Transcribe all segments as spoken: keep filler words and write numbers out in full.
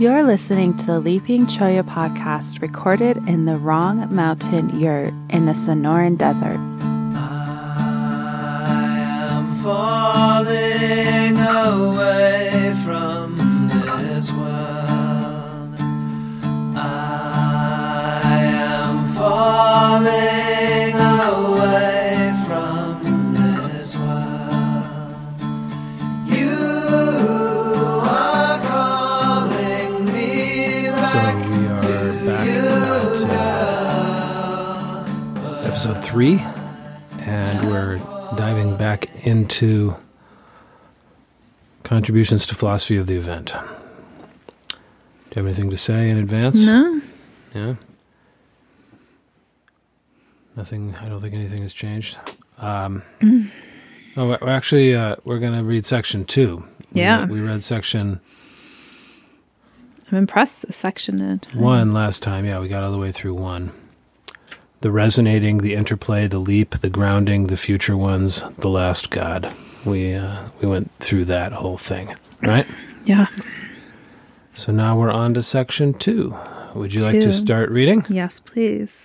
You're listening to the Leaping Cholla podcast, recorded in the Wrong Mountain Yurt in the Sonoran Desert. I am falling away from this world. I am falling away from this world. You are calling me back. So we are back at uh, episode three, and we're diving back into contributions to philosophy of the event. Do you have anything to say in advance? No. Yeah? Nothing, I don't think anything has changed. Um, Mm. oh, we're actually, uh, we're going to read section two. Yeah. We, we read section I'm impressed the section did. one last time. Yeah, we got all the way through one. The resonating, the interplay, the leap, the grounding, the future ones, the last God. We uh, we went through that whole thing, right? Yeah. So now we're on to section two. Would you like to Two. start reading? Yes, please.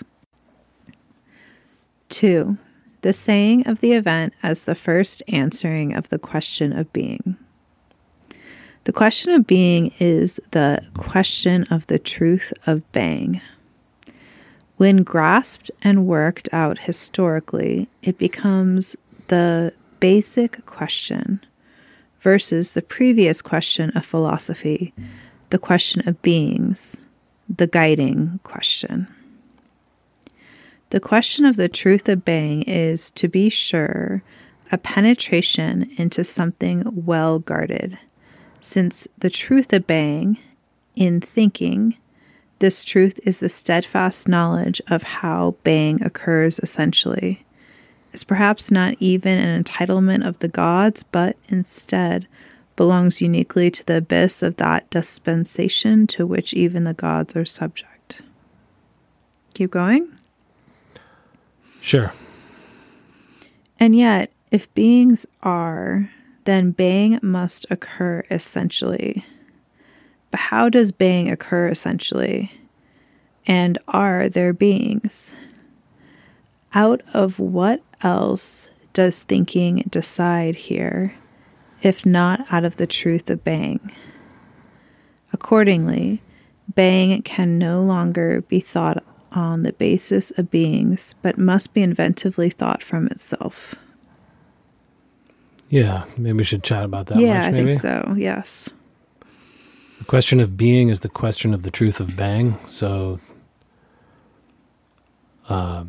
Two, the saying of the event as the first answering of the question of being. The question of being is the question of the truth of being. When grasped and worked out historically, it becomes the basic question versus the previous question of philosophy, the question of beings, the guiding question. The question of the truth of being is, to be sure, a penetration into something well guarded, since the truth of being, in thinking, this truth is the steadfast knowledge of how being occurs essentially, is perhaps not even an entitlement of the gods, but instead belongs uniquely to the abyss of that dispensation to which even the gods are subject. Keep going. Sure. And yet, if beings are, then being must occur essentially. But how does being occur essentially? And are there beings? Out of what else does thinking decide here, if not out of the truth of being? Accordingly, being can no longer be thought on the basis of beings, but must be inventively thought from itself. Yeah, maybe we should chat about that yeah, much, maybe. I think so, yes. The question of being is the question of the truth of bang. So, uh,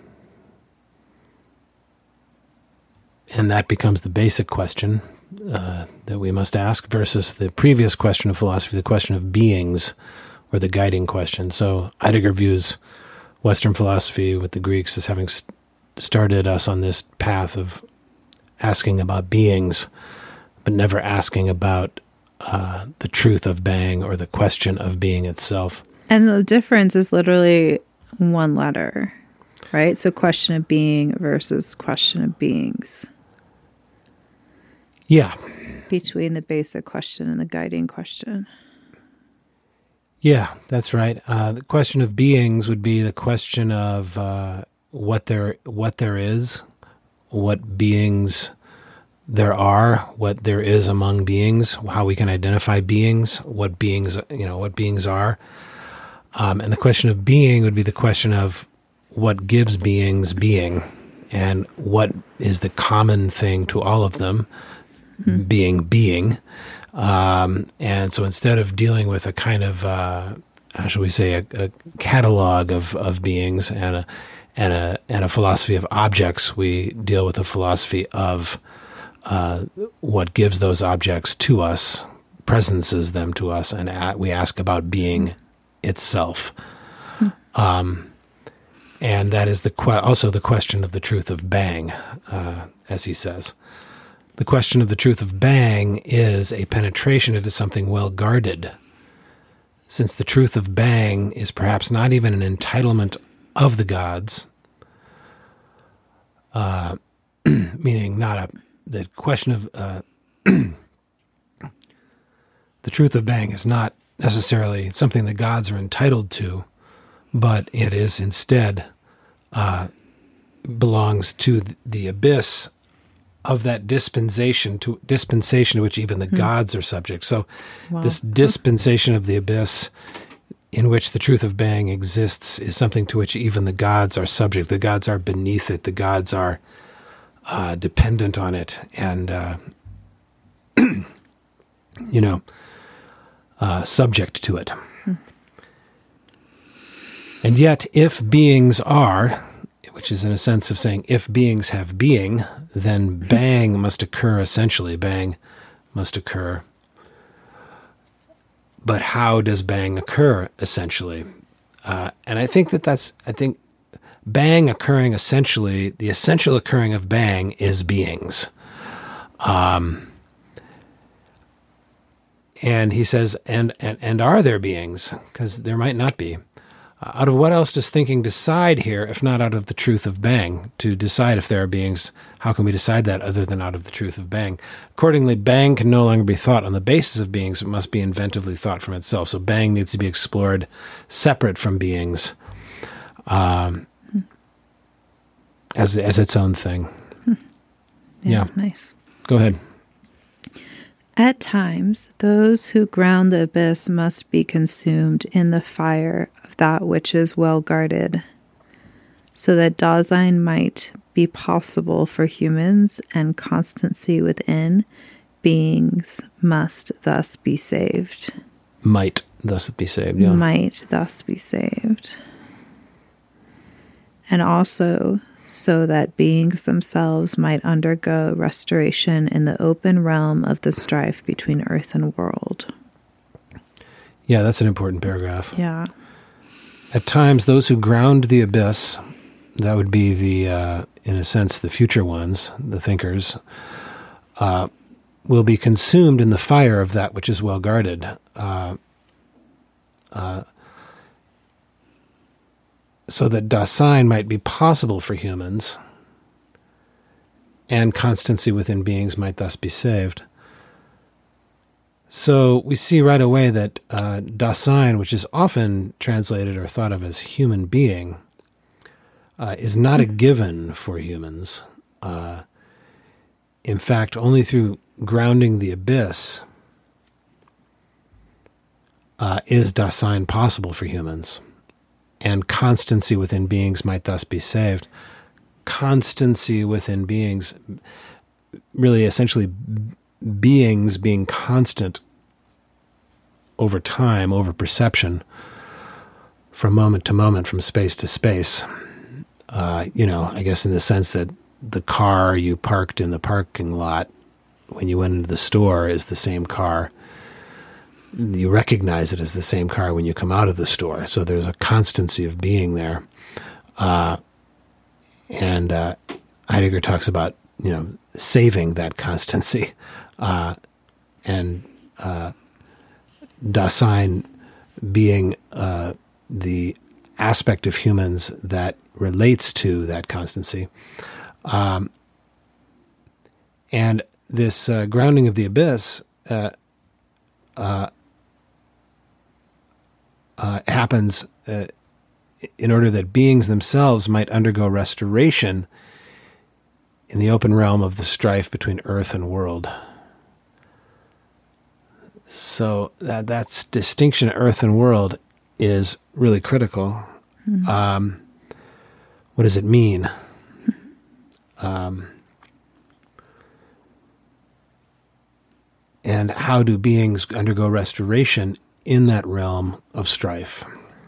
and that becomes the basic question uh, that we must ask versus the previous question of philosophy, the question of beings, or the guiding question. So Heidegger views Western philosophy with the Greeks as having st- started us on this path of asking about beings, but never asking about uh, the truth of being or the question of being itself. And the difference is literally one letter, right? So question of being versus question of beings. Yeah. Between the basic question and the guiding question. Yeah, that's right. Uh, the question of beings would be the question of uh, what there what there is, what beings there are, what there is among beings, how we can identify beings, what beings you know what beings are, um, and the question of being would be the question of what gives beings being, and what is the common thing to all of them, mm-hmm. being being. Um, and so instead of dealing with a kind of, uh, how shall we say, a, a catalog of, of beings and a, and a, and a philosophy of objects, we deal with a philosophy of, uh, what gives those objects to us, presences them to us, and a- we ask about being itself. Hmm. Um, and that is the que- also the question of the truth of bang, uh, as he says. The question of the truth of bang is a penetration into something well guarded, since the truth of bang is perhaps not even an entitlement of the gods, uh, meaning not a the question of uh, the truth of bang is not necessarily something that gods are entitled to, but it is instead uh, belongs to the, the abyss of that dispensation to dispensation to which even the mm. gods are subject. So wow. this dispensation of the abyss in which the truth of Bang exists is something to which even the gods are subject. The gods are beneath it. The gods are uh, dependent on it. And, uh, you know, uh, subject to it. Hmm. And yet, if beings are, which is in a sense of saying, if beings have being, then Bang must occur essentially. Bang must occur. But how does Bang occur essentially? Uh, and I think that that's, I think Bang occurring essentially, the essential occurring of Bang is beings. Um, and he says, and, and, and are there beings? Because there might not be. Uh, out of what else does thinking decide here, if not out of the truth of Bang? To decide if there are beings, how can we decide that other than out of the truth of Bang? Accordingly, Bang can no longer be thought on the basis of beings. It must be inventively thought from itself. So Bang needs to be explored separate from beings um, as, as its own thing. Hmm. Yeah, yeah. Nice. Go ahead. At times, those who ground the abyss must be consumed in the fire of that which is well guarded, so that Dasein might be possible for humans and constancy within, beings must thus be saved. Might thus be saved, yeah. Might thus be saved. And also, so that beings themselves might undergo restoration in the open realm of the strife between earth and world. Yeah, that's an important paragraph. Yeah. At times, those who ground the abyss, that would be the, uh, in a sense, the future ones, the thinkers, uh, will be consumed in the fire of that which is well guarded. Uh, uh, so that Dasein might be possible for humans, and constancy within beings might thus be saved. So we see right away that uh, Dasein, which is often translated or thought of as human being, uh, is not a given for humans. Uh, in fact, only through grounding the abyss uh, is Dasein possible for humans. And constancy within beings might thus be saved. Constancy within beings, really essentially beings being constant over time, over perception, from moment to moment, from space to space. Uh, you know, I guess in the sense that the car you parked in the parking lot when you went into the store is the same car. You recognize it as the same car when you come out of the store. So there's a constancy of being there. Uh, and uh, Heidegger talks about, you know, saving that constancy. Uh, and uh, Dasein being uh, the aspect of humans that relates to that constancy. Um, and this uh, grounding of the abyss uh, uh, Uh, happens uh, in order that beings themselves might undergo restoration in the open realm of the strife between earth and world. So that that's distinction, earth and world, is really critical. Mm-hmm. Um, what does it mean? Um, and how do beings undergo restoration in that realm of strife?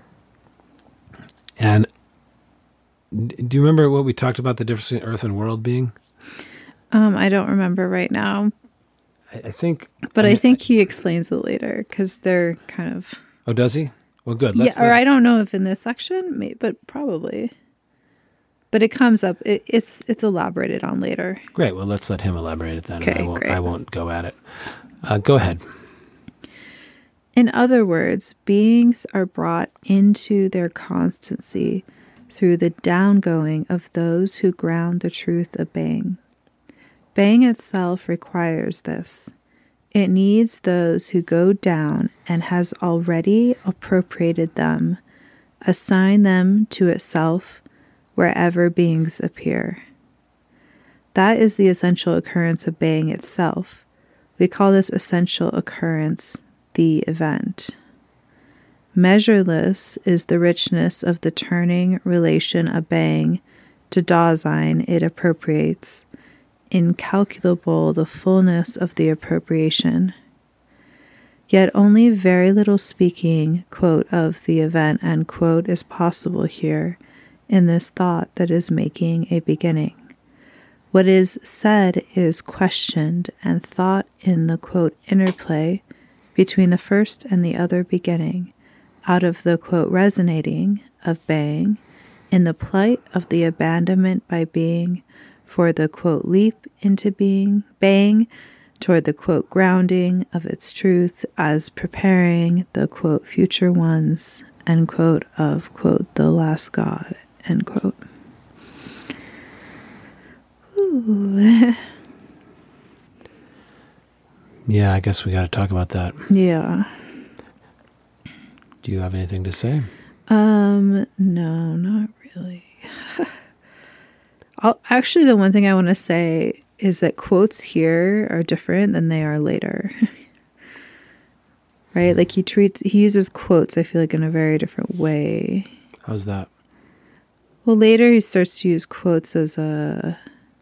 And do you remember what we talked about, the difference between earth and world being? Um, I don't remember right now. I, I think... But I, mean, I think he explains it later, because they're kind of... Oh, does he? Well, good. Let's, yeah, or let's, I don't know if in this section, maybe, but probably. But it comes up, it, it's it's elaborated on later. Great. Well, let's let him elaborate it then. Okay, I won't, great. I won't go at it. Uh, go ahead. In other words, beings are brought into their constancy through the downgoing of those who ground the truth of Bang. Bang itself requires this. It needs those who go down and has already appropriated them, assign them to itself wherever beings appear. That is the essential occurrence of being itself. We call this essential occurrence the event. Measureless is the richness of the turning relation of being to Dasein it appropriates, incalculable the fullness of the appropriation. Yet only very little speaking, quote, of the event, end quote, is possible here in this thought that is making a beginning. What is said is questioned and thought in the, quote, interplay between the first and the other beginning, out of the, quote, resonating of being, in the plight of the abandonment by being for the, quote, leap into being, bang, toward the, quote, grounding of its truth as preparing the, quote, future ones, end quote, of, quote, the last God, end quote. Ooh. Yeah, I guess we got to talk about that. Yeah. Do you have anything to say? Um, no, not really. I'll, actually, the one thing I want to say is that quotes here are different than they are later. Right? Like he treats, he uses quotes, I feel like, in a very different way. How's that? Well, later he starts to use quotes as a,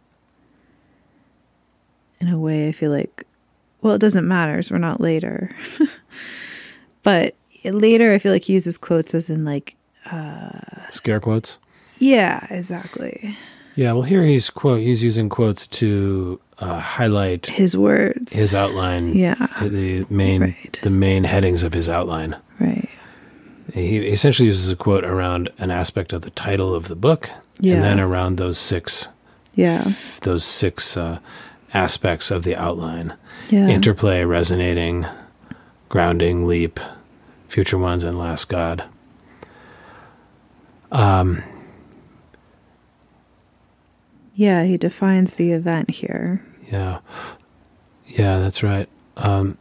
in a way I feel like, well, it doesn't matter, so we're not later. But later I feel like he uses quotes as in like, uh, scare quotes? Yeah, exactly. Yeah, well, here he's quote. He's using quotes to uh, highlight his words, his outline. Yeah, the main right. the main headings of his outline. Right. He essentially uses a quote around an aspect of the title of the book, yeah. and then around those six. Yeah. F- those six uh, aspects of the outline: yeah. interplay, resonating, grounding, leap, future ones, and last God. Um. Yeah, he defines the event here. Yeah. Yeah, that's right. Um,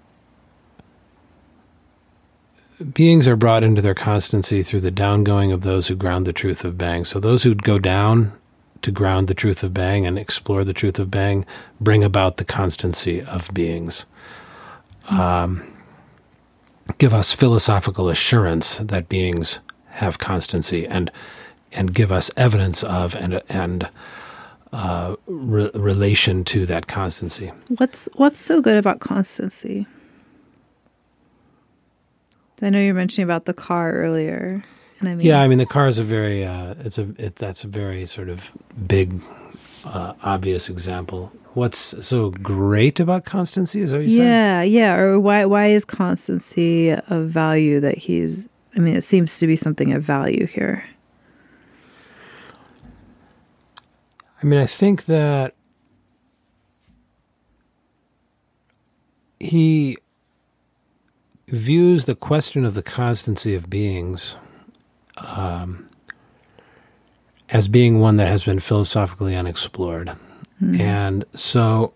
beings are brought into their constancy through the downgoing of those who ground the truth of Bang. So those who go down to ground the truth of Bang and explore the truth of Bang bring about the constancy of beings. Um, give us philosophical assurance that beings have constancy and and give us evidence of and and Uh, re- relation to that constancy. What's what's so good about constancy? I know you were mentioning about the car earlier, and I mean, yeah, I mean the car is a very uh, it's a it, that's a very sort of big, uh, obvious example. What's so great about constancy? Is that what you said? Yeah, yeah. Or why why is constancy of value that he's? I mean, it seems to be something of value here. I mean, I think that he views the question of the constancy of beings um, as being one that has been philosophically unexplored. Mm. And so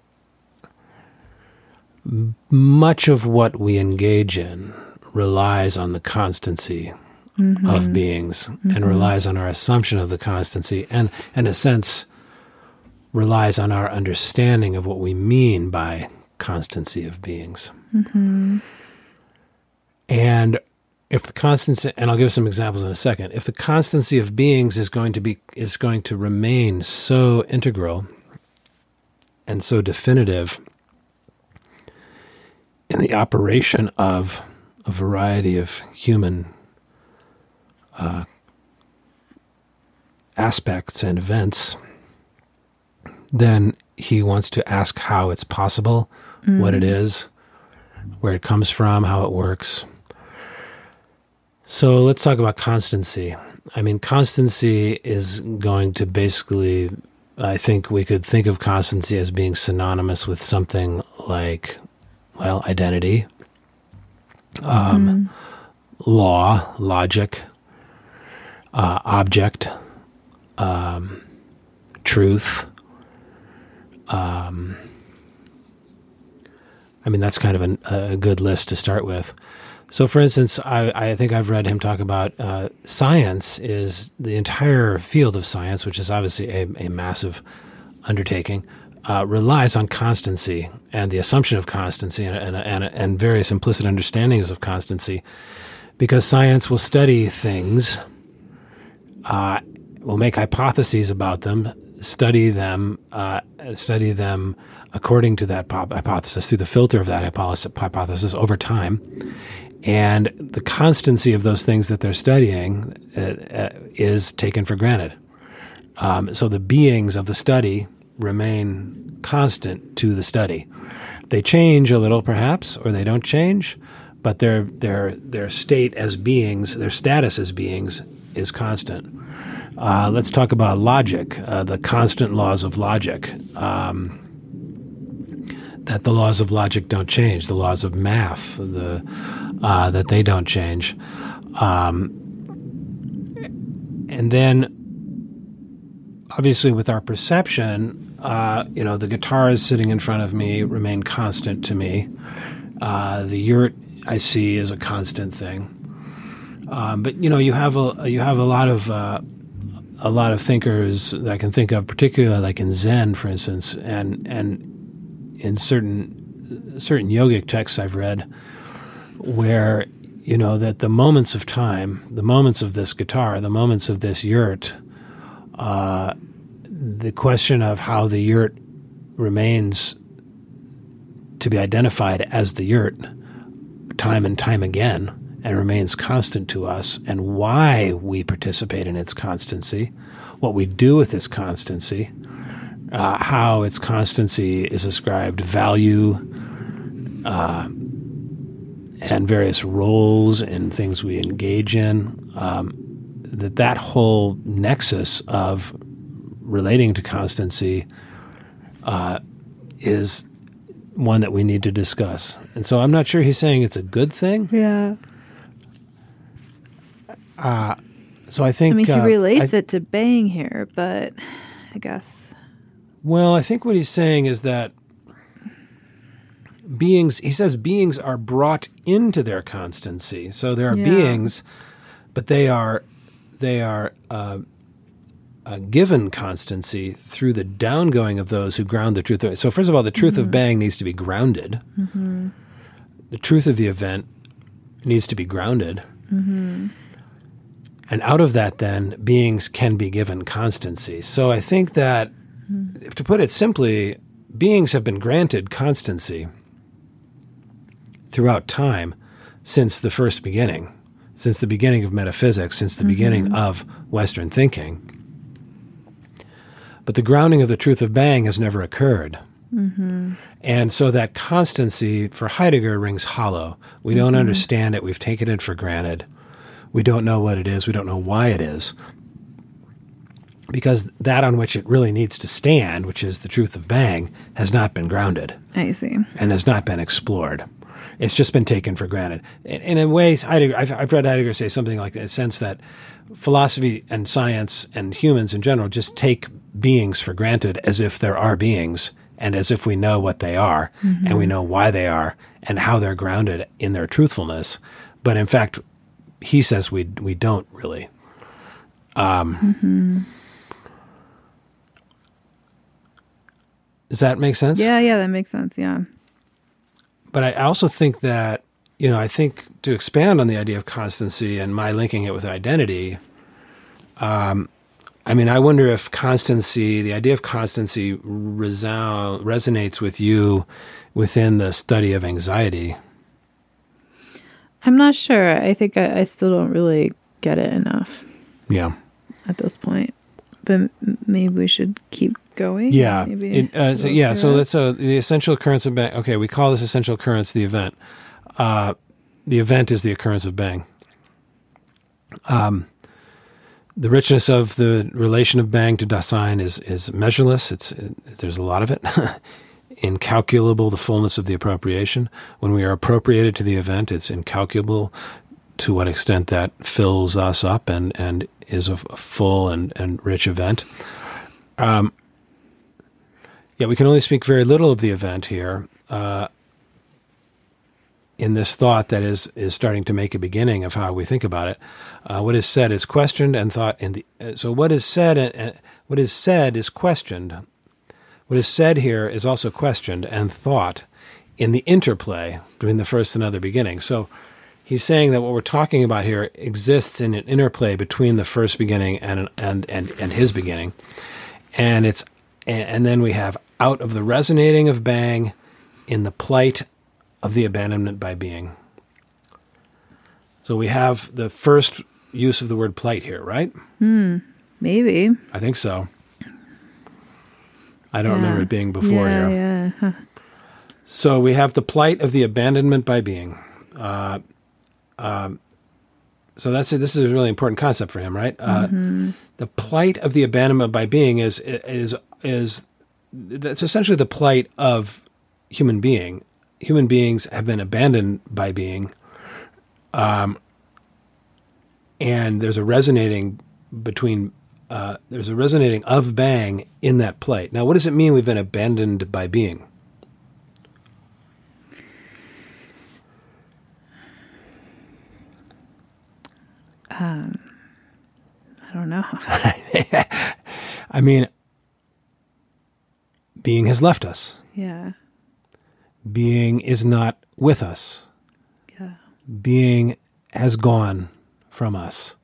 much of what we engage in relies on the constancy mm-hmm. of beings mm-hmm. and relies on our assumption of the constancy and, in a sense, relies on our understanding of what we mean by constancy of beings. Mm-hmm. And if the constancy, and I'll give some examples in a second, if the constancy of beings is going to be is going to remain so integral and so definitive in the operation of a variety of human uh, aspects and events, then he wants to ask how it's possible, mm. what it is, where it comes from, how it works. So let's talk about constancy. I mean, constancy is going to basically, I think we could think of constancy as being synonymous with something like, well, identity, um, mm. law, logic, uh, object, um, truth. Um, I mean, that's kind of an, a good list to start with. So, for instance, I, I think I've read him talk about uh, science is the entire field of science, which is obviously a, a massive undertaking, uh, relies on constancy and the assumption of constancy and, and, and, and various implicit understandings of constancy, because science will study things, uh, will make hypotheses about them, study them, uh, study them according to that hypothesis, through the filter of that hypothesis over time. And the constancy of those things that they're studying uh, uh, is taken for granted. Um, so the beings of the study remain constant to the study. They change a little, perhaps, or they don't change, but their their their state as beings, their status as beings, is constant. Uh, let's talk about logic, uh, the constant laws of logic. Um, that the laws of logic don't change, the laws of math, the uh, that they don't change. Um, and then, obviously, with our perception, uh, you know, the guitars sitting in front of me remain constant to me. Uh, the yurt I see is a constant thing. Um, but you know, you have a you have a lot of uh, a lot of thinkers that I can think of, particularly like in Zen, for instance, and and in certain certain yogic texts I've read, where you know that the moments of time, the moments of this guitar, the moments of this yurt, uh, the question of how the yurt remains to be identified as the yurt time and time again, and remains constant to us, and why we participate in its constancy, what we do with its constancy, uh, how its constancy is ascribed value, uh, and various roles in things we engage in, um, that that whole nexus of relating to constancy uh, is one that we need to discuss. And so I'm not sure he's saying it's a good thing. Yeah. Uh, so I think... I mean, he uh, relates I, it to Bang here, but I guess... Well, I think what he's saying is that beings, he says beings are brought into their constancy. So there are Yeah. beings, but they are, they are uh, uh, given constancy through the downgoing of those who ground the truth. So first of all, the truth Mm-hmm. of Bang needs to be grounded. Mm-hmm. The truth of the event needs to be grounded. Mm-hmm. And out of that, then, beings can be given constancy. So I think that, mm-hmm. to put it simply, beings have been granted constancy throughout time since the first beginning, since the beginning of metaphysics, since the mm-hmm. beginning of Western thinking. But the grounding of the truth of Bang has never occurred. Mm-hmm. And so that constancy for Heidegger rings hollow. We mm-hmm. don't understand it. We've taken it for granted. We don't know what it is. We don't know why it is. Because that on which it really needs to stand, which is the truth of Bang, has not been grounded. I see. And has not been explored. It's just been taken for granted. In, in a way, Heidegger, I've, I've read Heidegger say something like that, in the sense that philosophy and science and humans in general just take beings for granted as if there are beings, and as if we know what they are, mm-hmm. and we know why they are, and how they're grounded in their truthfulness. But in fact, he says we we don't really. Um, mm-hmm. Does that make sense? Yeah, yeah, that makes sense, yeah. But I also think that, you know, I think to expand on the idea of constancy and my linking it with identity, um, I mean, I wonder if constancy, the idea of constancy resound, resonates with you within the study of anxiety. I'm not sure. I think I, I still don't really get it enough. Yeah. At this point. But m- maybe we should keep going. Yeah. Maybe It, uh, so, yeah. So that's uh, the essential occurrence of Bang. Okay, we call this essential occurrence the event. Uh, the event is the occurrence of Bang. Um, the richness of the relation of Bang to Dasein is is measureless. It's it, there's a lot of it. Incalculable, the fullness of the appropriation. When we are appropriated to the event, it's incalculable to what extent that fills us up and, and is a, a full and, and rich event. Um, yeah, we can only speak very little of the event here. Uh, in this thought that is is starting to make a beginning of how we think about it. Uh, what is said is questioned and thought in the. Uh, so what is said and uh, what is said is questioned. What is said here is also questioned and thought in the interplay between the first and other beginning. So he's saying that what we're talking about here exists in an interplay between the first beginning and and and, and his beginning, and it's and then we have out of the resonating of Bang in the plight of the abandonment by being. So we have the first use of the word plight here, right? Hmm. Maybe. I think so. I don't yeah. remember it being before yeah, here. Yeah. Huh. So we have the plight of the abandonment by being. Uh, um, so that's it. This is a really important concept for him, right? Uh, Mm-hmm. The plight of the abandonment by being is is is that's essentially the plight of human being. Human beings have been abandoned by being, um, and there's a resonating between. Uh, there's a resonating of Bang in that plight. Now, what does it mean we've been abandoned by being? Um, I don't know. I mean, being has left us. Yeah. Being is not with us. Yeah. Being has gone from us.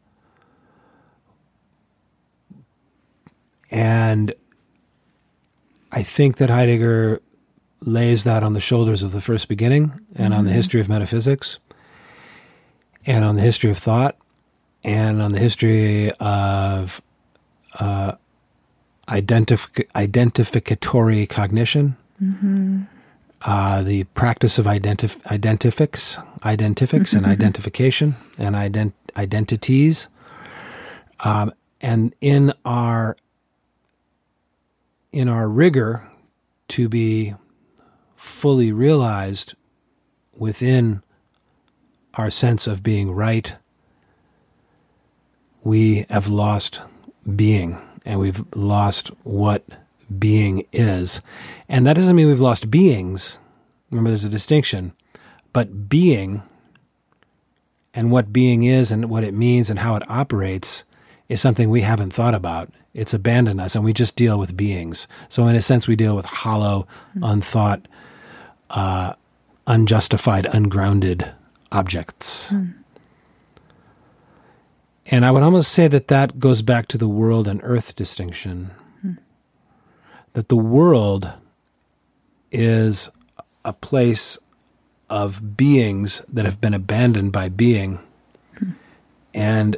And I think that Heidegger lays that on the shoulders of the first beginning and mm-hmm. on the history of metaphysics and on the history of thought and on the history of uh, identif- identificatory cognition, mm-hmm. uh, the practice of identif- identifics, identifics and identification and ident- identities. Um, and in our in our rigor to be fully realized within our sense of being right, we have lost being, and we've lost what being is. And that doesn't mean we've lost beings. Remember, there's a distinction. But being and what being is and what it means and how it operates is something we haven't thought about. It's abandoned us, and we just deal with beings. So in a sense, we deal with hollow, mm-hmm. unthought, uh, unjustified, ungrounded objects. Mm. And I would almost say that that goes back to the world and earth distinction. Mm. That the world is a place of beings that have been abandoned by being, mm. and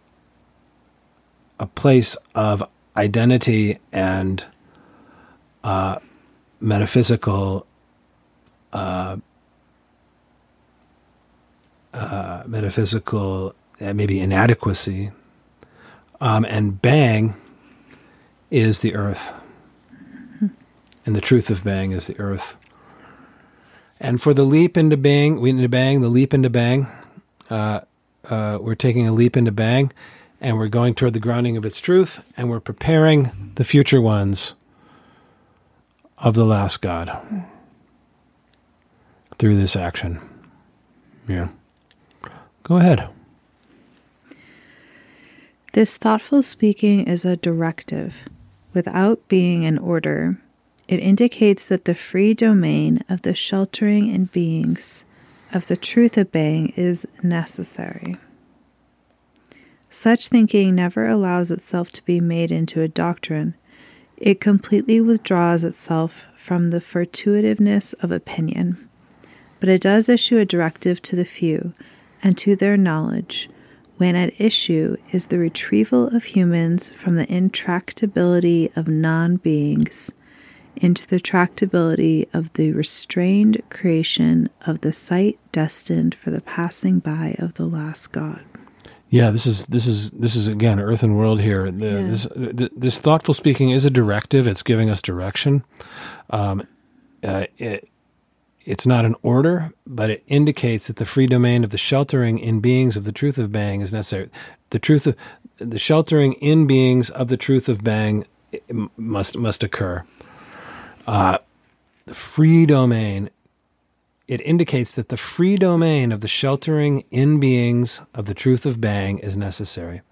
a place of identity and uh, metaphysical uh, uh, metaphysical uh, maybe inadequacy, um, and Bang is the earth, mm-hmm. and the truth of Bang is the earth. And for the leap into Bang, we into Bang, the leap into Bang, uh, uh, we're taking a leap into Bang. And we're going toward the grounding of its truth, and we're preparing the future ones of the last God through this action. Yeah. Go ahead. This thoughtful speaking is a directive. Without being an order, it indicates that the free domain of the sheltering in beings of the truth of Bang is necessary. Such thinking never allows itself to be made into a doctrine. It completely withdraws itself from the fortuitiveness of opinion. But it does issue a directive to the few, and to their knowledge, when at issue is the retrieval of humans from the intractability of non-beings into the tractability of the restrained creation of the sight destined for the passing by of the last God. Yeah, this is this is this is again earth and world here. The, yeah. this, th- this thoughtful speaking is a directive. It's giving us direction. Um, uh, it, it's not an order, but it indicates that the free domain of the sheltering in beings of the truth of Bang is necessary. The truth of the sheltering in beings of the truth of Bang must must occur. Uh, the free domain it indicates that the free domain of the sheltering in beings of the truth of Bang is necessary.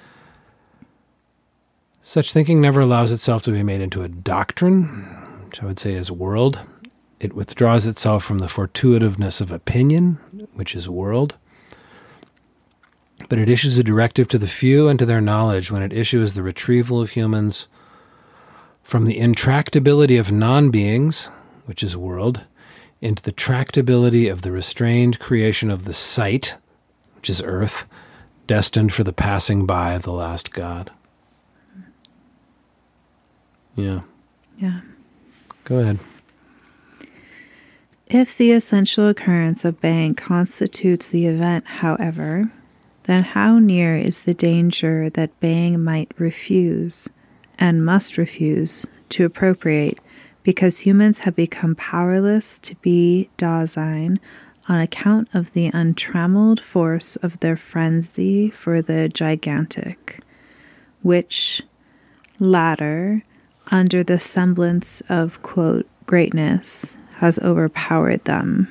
Such thinking never allows itself to be made into a doctrine, which I would say is world. It withdraws itself from the fortuitiveness of opinion, which is world. But it issues a directive to the few and to their knowledge when it issues the retrieval of humans from the intractability of non-beings, which is world, into the tractability of the restrained creation of the sight, which is earth, destined for the passing by of the last God. Yeah. Yeah. Go ahead. If the essential occurrence of Bang constitutes the event, however, then how near is the danger that Bang might refuse, and must refuse, to appropriate, because humans have become powerless to be Dasein on account of the untrammeled force of their frenzy for the gigantic, which latter, under the semblance of, quote, greatness, has overpowered them.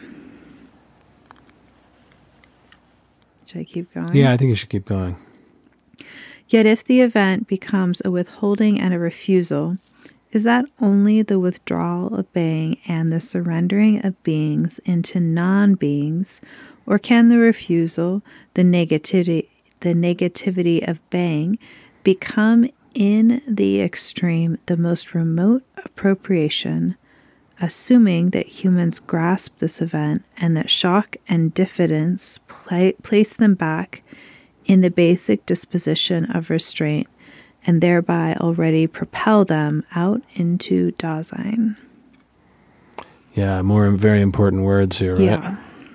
Should I keep going? Yeah, I think you should keep going. Yet if the event becomes a withholding and a refusal, is that only the withdrawal of Bang and the surrendering of beings into non-beings, or can the refusal, the negativity, the negativity of Bang, become in the extreme the most remote appropriation, assuming that humans grasp this event and that shock and diffidence pla- place them back in the basic disposition of restraint, and thereby already propel them out into Dasein. Yeah, more very important words here, right? Yeah.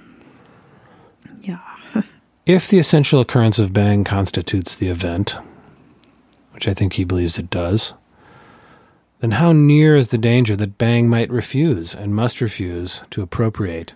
Yeah. If the essential occurrence of Bang constitutes the event, which I think he believes it does, then how near is the danger that Bang might refuse and must refuse to appropriate?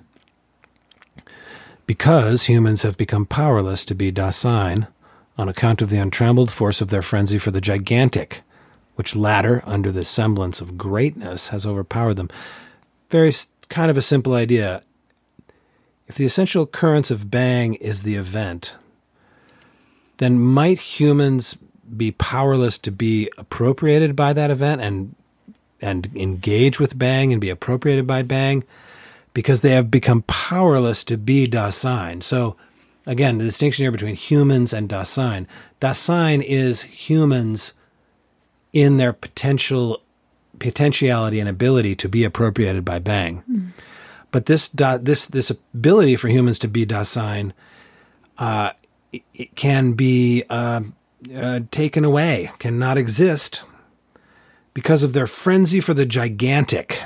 Because humans have become powerless to be Dasein on account of the untrammeled force of their frenzy for the gigantic, which latter, under the semblance of greatness, has overpowered them. Very kind of a simple idea. If the essential occurrence of Bang is the event, then might humans be powerless to be appropriated by that event and and engage with Bang and be appropriated by Bang, because they have become powerless to be Dasein. So, again, the distinction here between humans and Dasein. Dasein is humans in their potential potentiality and ability to be appropriated by Bang. Mm. But this this this ability for humans to be Dasein, uh, it, it can be uh, uh, taken away, cannot exist, because of their frenzy for the gigantic,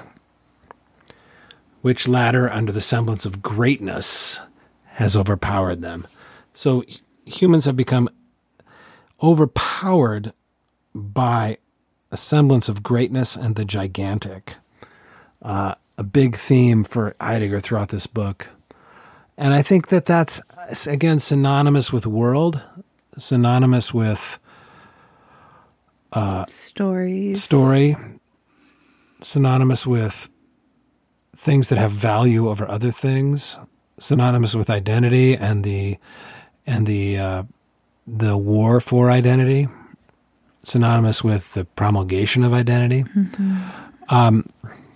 which latter, under the semblance of greatness, has overpowered them. So humans have become overpowered by a semblance of greatness and the gigantic. Uh, a big theme for Heidegger throughout this book. And I think that that's, again, synonymous with world, synonymous with uh, stories, story, synonymous with things that have value over other things, synonymous with identity and the and the uh, the war for identity, synonymous with the promulgation of identity. Mm-hmm. Um,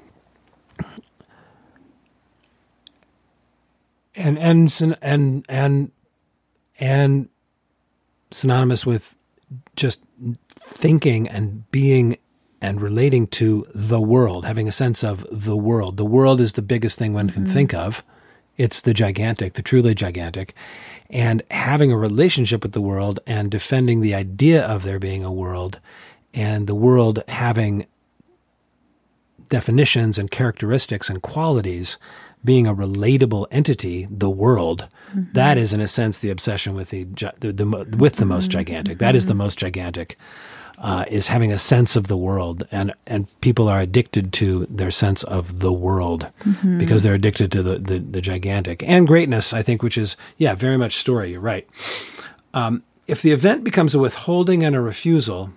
and and and and and synonymous with just thinking and being and relating to the world, having a sense of the world. The world is the biggest thing one can mm-hmm. think of. It's the gigantic, the truly gigantic. And having a relationship with the world and defending the idea of there being a world, and the world having definitions and characteristics and qualities, being a relatable entity, the world, mm-hmm. that is in a sense the obsession with the, the, the with the most gigantic. Mm-hmm. That is the most gigantic. Uh, is having a sense of the world, and, and people are addicted to their sense of the world mm-hmm. because they're addicted to the, the, the gigantic. And greatness, I think, which is, yeah, very much story, you're right. Um, if the event becomes a withholding and a refusal,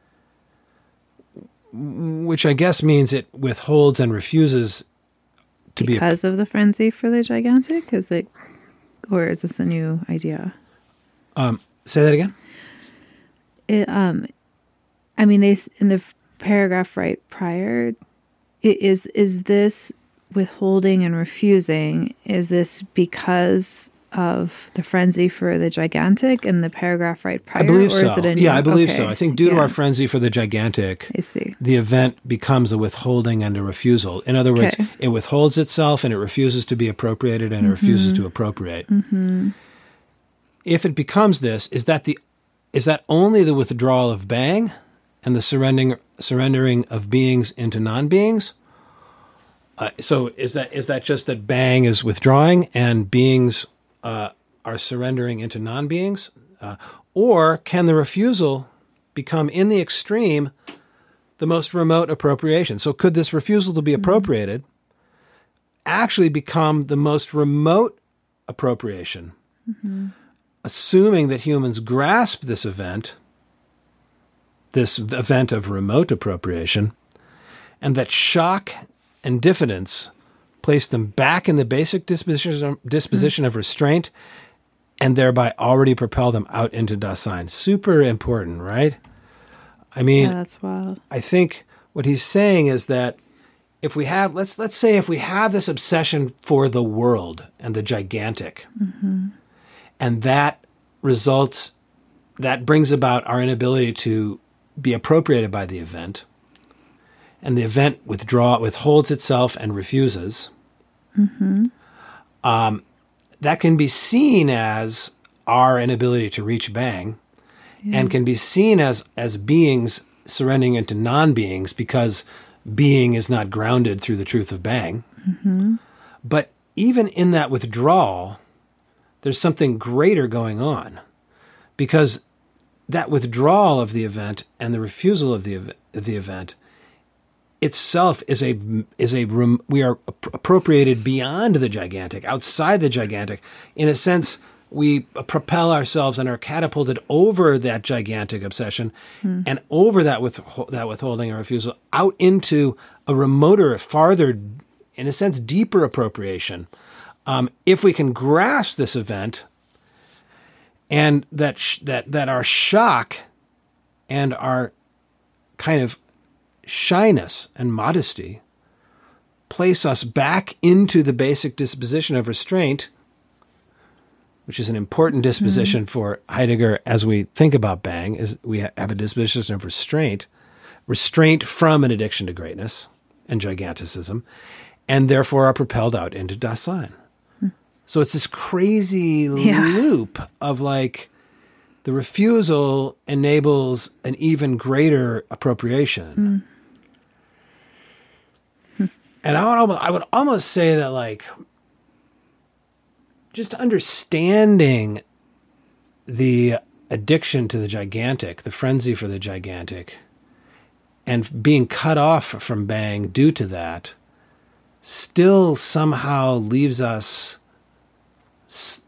which I guess means it withholds and refuses to be because of the frenzy for the gigantic? Is it, or is this a new idea? Um, say that again. It, um, I mean, they s- in the paragraph right prior, it is is this withholding and refusing? Is this because of the frenzy for the gigantic in the paragraph right prior? I believe or so. Is it a new, yeah, I believe okay. so. I think due to Yeah. our frenzy for the gigantic, I see. the event becomes a withholding and a refusal. In other words, Okay. it withholds itself and it refuses to be appropriated and it refuses to appropriate. Mm-hmm. If it becomes this, is that the is that only the withdrawal of Bang and the surrendering surrendering of beings into non-beings? Uh, so is that is that just that Bang is withdrawing and beings uh, are surrendering into non-beings? Uh, or can the refusal become, in the extreme, the most remote appropriation? So could this refusal to be appropriated actually become the most remote appropriation? Mm-hmm. Assuming that humans grasp this event, this event of remote appropriation, and that shock and diffidence place them back in the basic disposition, disposition Mm-hmm. of restraint and thereby already propel them out into Dasein. Super important, right? I mean, Yeah, that's wild. I think what he's saying is that if we have, let's let's say if we have this obsession for the world and the gigantic, Mm-hmm. and that results, that brings about our inability to be appropriated by the event, and the event withdraw withholds itself and refuses, Mm-hmm. um, that can be seen as our inability to reach Bang, Yeah. and can be seen as as beings surrendering into non-beings because being is not grounded through the truth of Bang. Mm-hmm. But even in that withdrawal, there's something greater going on, because that withdrawal of the event and the refusal of the ev- of the event itself is a is a rem- we are ap- appropriated beyond the gigantic, outside the gigantic. In a sense, we propel ourselves and are catapulted over that gigantic obsession Hmm. and over that with that withholding or refusal out into a remoter, farther, in a sense, deeper appropriation. Um, if we can grasp this event, and that sh- that that our shock and our kind of shyness and modesty place us back into the basic disposition of restraint, which is an important disposition mm-hmm. for Heidegger as we think about Bang, is we ha- have a disposition of restraint, restraint from an addiction to greatness and giganticism, and therefore are propelled out into Dasein. Hmm. So it's this crazy yeah. loop of like, the refusal enables an even greater appropriation. Mm. And I would, almost, I would almost say that, like, just understanding the addiction to the gigantic, the frenzy for the gigantic, and being cut off from Bang due to that, still somehow leaves us s-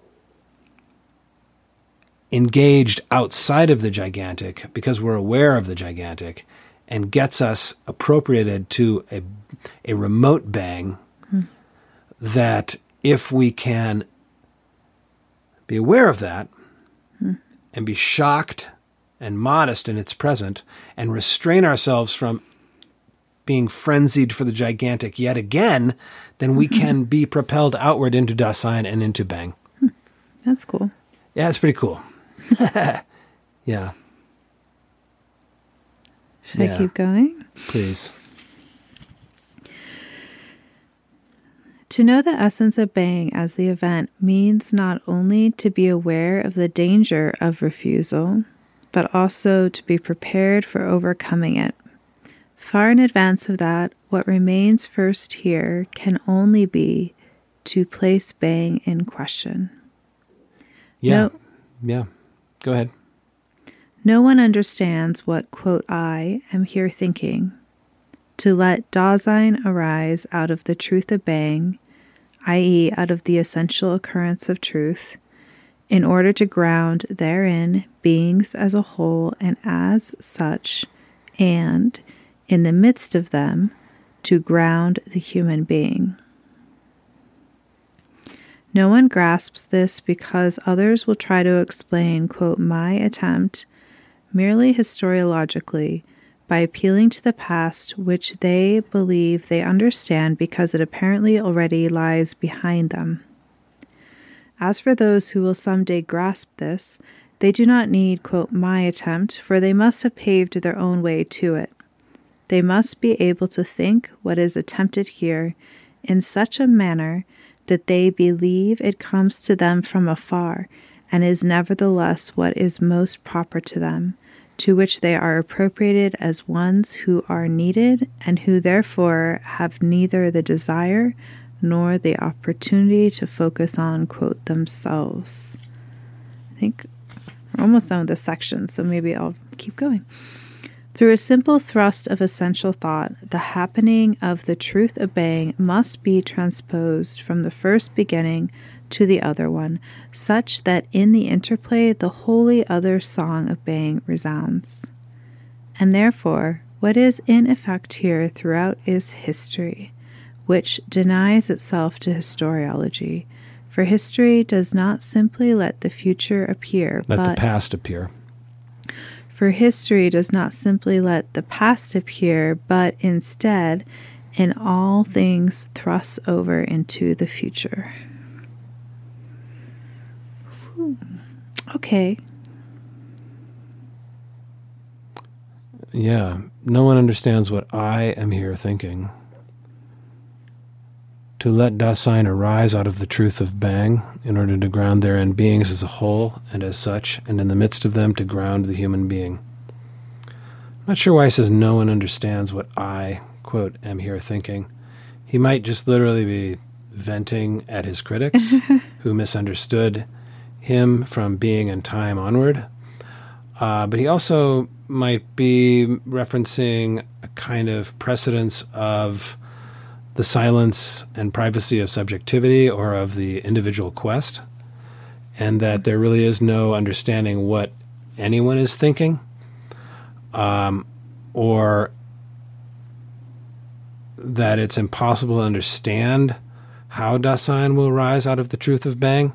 engaged outside of the gigantic because we're aware of the gigantic, and gets us appropriated to a a remote Bang hmm. that if we can be aware of that hmm. and be shocked and modest in its present and restrain ourselves from being frenzied for the gigantic yet again, then we mm-hmm. can be propelled outward into Dasein and into Bang. Hmm. That's cool. Yeah, it's pretty cool. yeah. Should yeah. I keep going? Please. To know the essence of Bang as the event means not only to be aware of the danger of refusal, but also to be prepared for overcoming it. Far in advance of that, what remains first here can only be to place Bang in question. Yeah. No, yeah. Go ahead. No one understands what, quote, I am here thinking. To let Dasein arise out of the truth of Bang, that is out of the essential occurrence of truth, in order to ground therein beings as a whole and as such, and, in the midst of them, to ground the human being. No one grasps this because others will try to explain, quote, my attempt merely historiologically by appealing to the past, which they believe they understand because it apparently already lies behind them. As for those who will someday grasp this, they do not need, quote, my attempt, for they must have paved their own way to it. They must be able to think what is attempted here in such a manner that they believe it comes to them from afar and is nevertheless what is most proper to them, to which they are appropriated as ones who are needed and who therefore have neither the desire nor the opportunity to focus on, quote, themselves. I think we're almost done with this section, so maybe I'll keep going. Through a simple thrust of essential thought, the happening of the truth obeying must be transposed from the first beginning to the other one, such that in the interplay the wholly other song of Bang resounds. And therefore, what is in effect here throughout is history, which denies itself to historiology, for history does not simply let the future appear, let but the past appear. For history does not simply let the past appear, but instead, in all things, thrusts over into the future. Whew. Okay. Yeah, no one understands what I am here thinking. To let Dasein arise out of the truth of Bang, in order to ground therein beings as a whole and as such, and in the midst of them to ground the human being. I'm not sure why he says no one understands what I, quote, am here thinking. He might just literally be venting at his critics who misunderstood him from being and time onward. Uh, but he also might be referencing a kind of precedence of the silence and privacy of subjectivity or of the individual quest, and that there really is no understanding what anyone is thinking, um, or that it's impossible to understand how Dasein will rise out of the truth of Bang,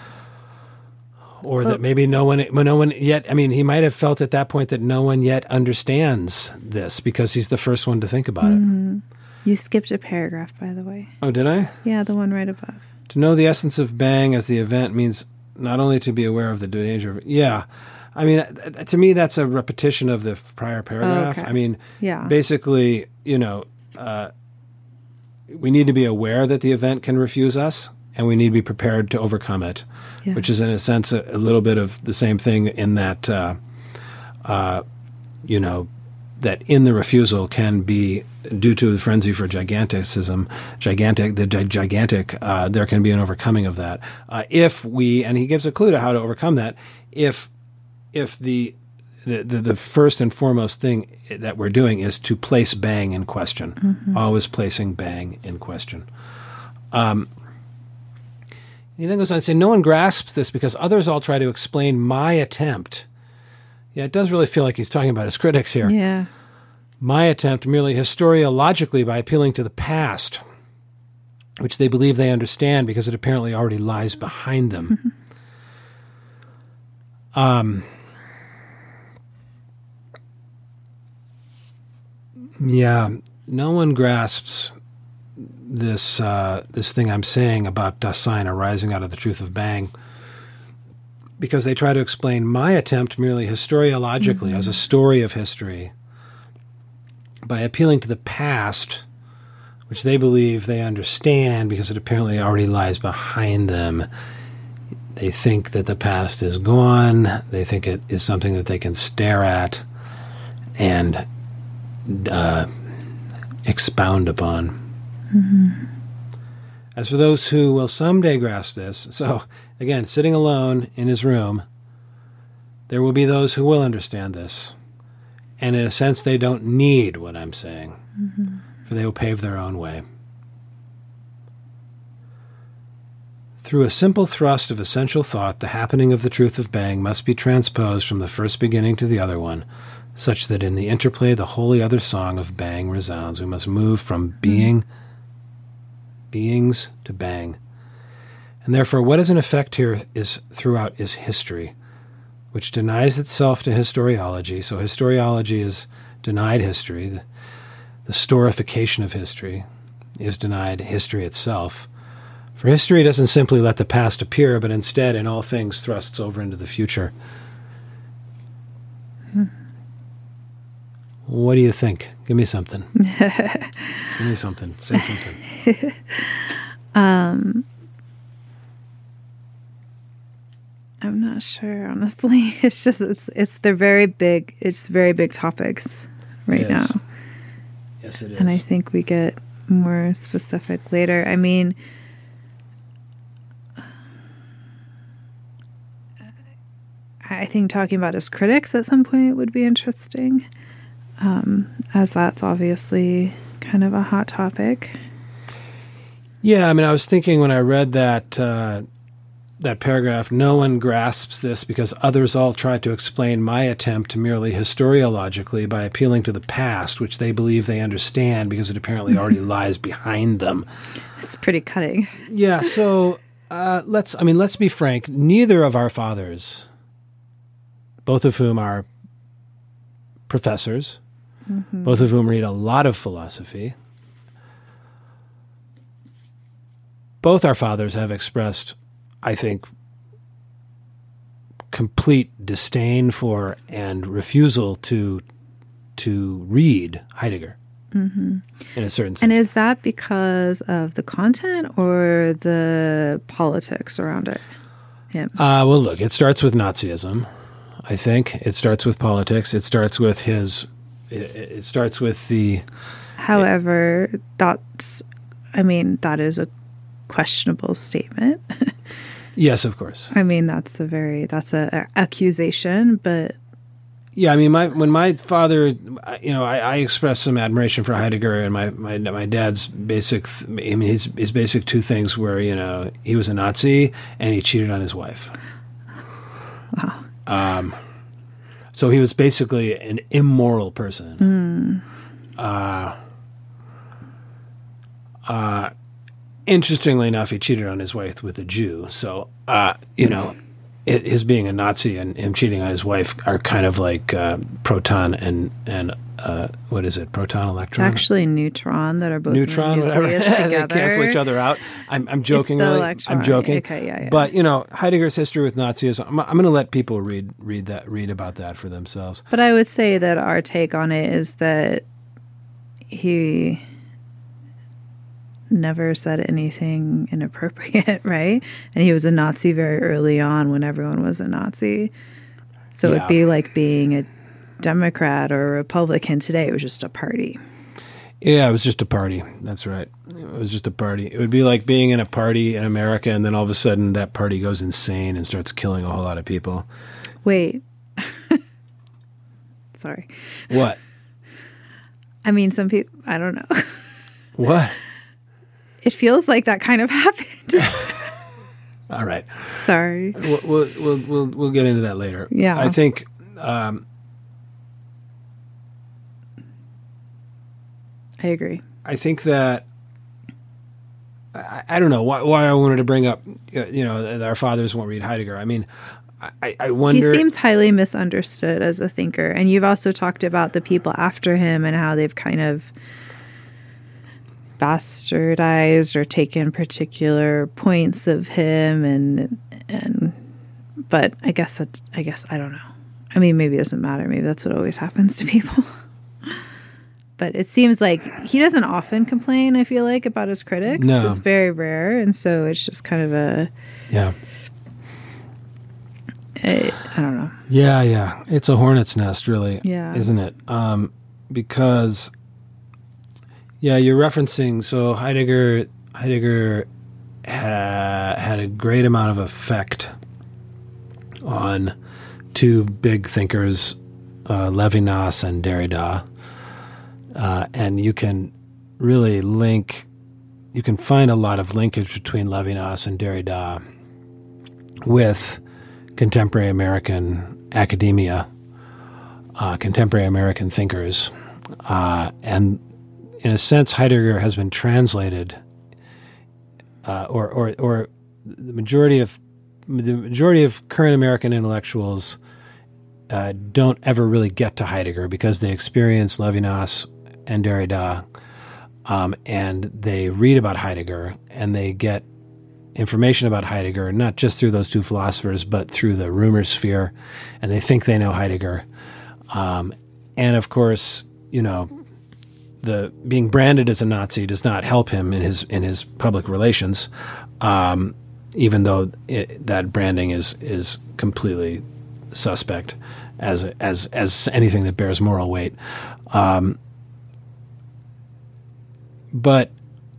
or that maybe no one, no one yet, I mean, he might have felt at that point that no one yet understands this because he's the first one to think about Mm-hmm. it. You skipped a paragraph, by the way. Oh, did I? Yeah, the one right above. To know the essence of Bang as the event means not only to be aware of the danger of... Yeah. I mean, to me, that's a repetition of the prior paragraph. Oh, okay. I mean, yeah. basically, you know, uh, we need to be aware that the event can refuse us, and we need to be prepared to overcome it, yeah. which is, in a sense, a, a little bit of the same thing in that, uh, uh, you know, that in the refusal can be, due to the frenzy for giganticism, gigantic, the gi- gigantic, uh, there can be an overcoming of that. Uh, if we, and he gives a clue to how to overcome that, if if the the, the the first and foremost thing that we're doing is to place Bang in question, mm-hmm. always placing Bang in question. Um, he then goes on to say, no one grasps this because others all try to explain my attempt. Yeah, it does really feel like he's talking about his critics here. Yeah. My attempt merely historiologically by appealing to the past, which they believe they understand because it apparently already lies behind them. Mm-hmm. Um, yeah, no one grasps this uh, this thing I'm saying about Dasein arising out of the truth of Bang, because they try to explain my attempt merely historiologically, mm-hmm. as a story of history, by appealing to the past, which they believe they understand because it apparently already lies behind them. They think that the past is gone. They think it is something that they can stare at and uh, expound upon. Mm-hmm. As for those who will someday grasp this, so again, sitting alone in his room, there will be those who will understand this. And in a sense, they don't need what I'm saying, mm-hmm. for they will pave their own way. Through a simple thrust of essential thought, the happening of the truth of Bang must be transposed from the first beginning to the other one, such that in the interplay the wholly other song of Bang resounds. We must move from being, mm-hmm. beings to Bang. And therefore, what is in effect here is throughout is history, which denies itself to historiology. So historiology is denied history. The, the storification of history is denied history itself. For history doesn't simply let the past appear, but instead, in all things, thrusts over into the future. Hmm. What do you think? Give me something. Give me something. Say something. um, I'm not sure, honestly. It's just it's it's they're very big. It's very big topics right now. Yes, it is. And I think we get more specific later. I mean, I think talking about his critics at some point would be interesting, um, as that's obviously kind of a hot topic. Yeah, I mean, I was thinking when I read that uh, that paragraph, no one grasps this because others all try to explain my attempt merely historiologically by appealing to the past, which they believe they understand because it apparently already lies behind them. It's pretty cutting. Yeah, so uh, let's, I mean, let's be frank. Neither of our fathers, both of whom are professors, mm-hmm. both of whom read a lot of philosophy, both our fathers have expressed, I think, complete disdain for and refusal to to read Heidegger, mm-hmm. in a certain sense. And is that because of the content or the politics around it? Him? Uh, well, look, it starts with Nazism, I think. It starts with politics. It starts with his... It, it starts with the... However, it, that's... I mean, that is a questionable statement. Yes, of course. I mean, that's a very, that's a, a accusation, but... Yeah, I mean, my when my father, you know, I, I expressed some admiration for Heidegger, and my, my, my dad's basic, I mean, his, his basic two things were, you know, he was a Nazi and he cheated on his wife. Wow. Um, so he was basically an immoral person. Mm. Uh, uh, Interestingly enough, he cheated on his wife with a Jew. So, uh, you know, it, his being a Nazi and him cheating on his wife are kind of like uh, proton and, and uh, what is it, proton, electron? It's actually neutron that are both neutron, whatever. They cancel each other out. I'm, I'm joking, really. Electron. I'm joking. Okay, yeah, yeah. But, you know, Heidegger's history with Nazism, I'm, I'm going to let people read read that read about that for themselves. But I would say that our take on it is that he... never said anything inappropriate, right? And he was a Nazi very early on when everyone was a Nazi. So yeah. It'd be like being a Democrat or a Republican today. It was just a party. Yeah, it was just a party. That's right. It was just a party. It would be like being in a party in America and then all of a sudden that party goes insane and starts killing a whole lot of people. Wait. Sorry. What? I mean, some people, I don't know. What? It feels like that kind of happened. All right. Sorry. We'll, we'll we'll we'll we'll get into that later. Yeah. I think. Um, I agree. I think that. I, I don't know why why I wanted to bring up you know that our fathers won't read Heidegger. I mean, I, I wonder. He seems highly misunderstood as a thinker, and you've also talked about the people after him and how they've kind of bastardized or taken particular points of him and and but I guess it, I guess I don't know. I mean, maybe it doesn't matter. Maybe that's what always happens to people. But it seems like he doesn't often complain, I feel like, about his critics. No. It's very rare, and so it's just kind of a yeah. A, I don't know. Yeah, yeah. It's a hornet's nest, really. Yeah. Isn't it? Um, because Yeah, you're referencing, so Heidegger Heidegger ha, had a great amount of effect on two big thinkers, uh, Levinas and Derrida. Uh, and you can really link, you can find a lot of linkage between Levinas and Derrida with contemporary American academia, uh, contemporary American thinkers. Uh, and in a sense, Heidegger has been translated, uh, or, or or the majority of the majority of current American intellectuals uh, don't ever really get to Heidegger because they experience Levinas and Derrida, um, and they read about Heidegger and they get information about Heidegger not just through those two philosophers, but through the rumor sphere, and they think they know Heidegger. Um, and of course, you know, the being branded as a Nazi does not help him in his in his public relations, um, even though it, that branding is is completely suspect as as as anything that bears moral weight. Um, but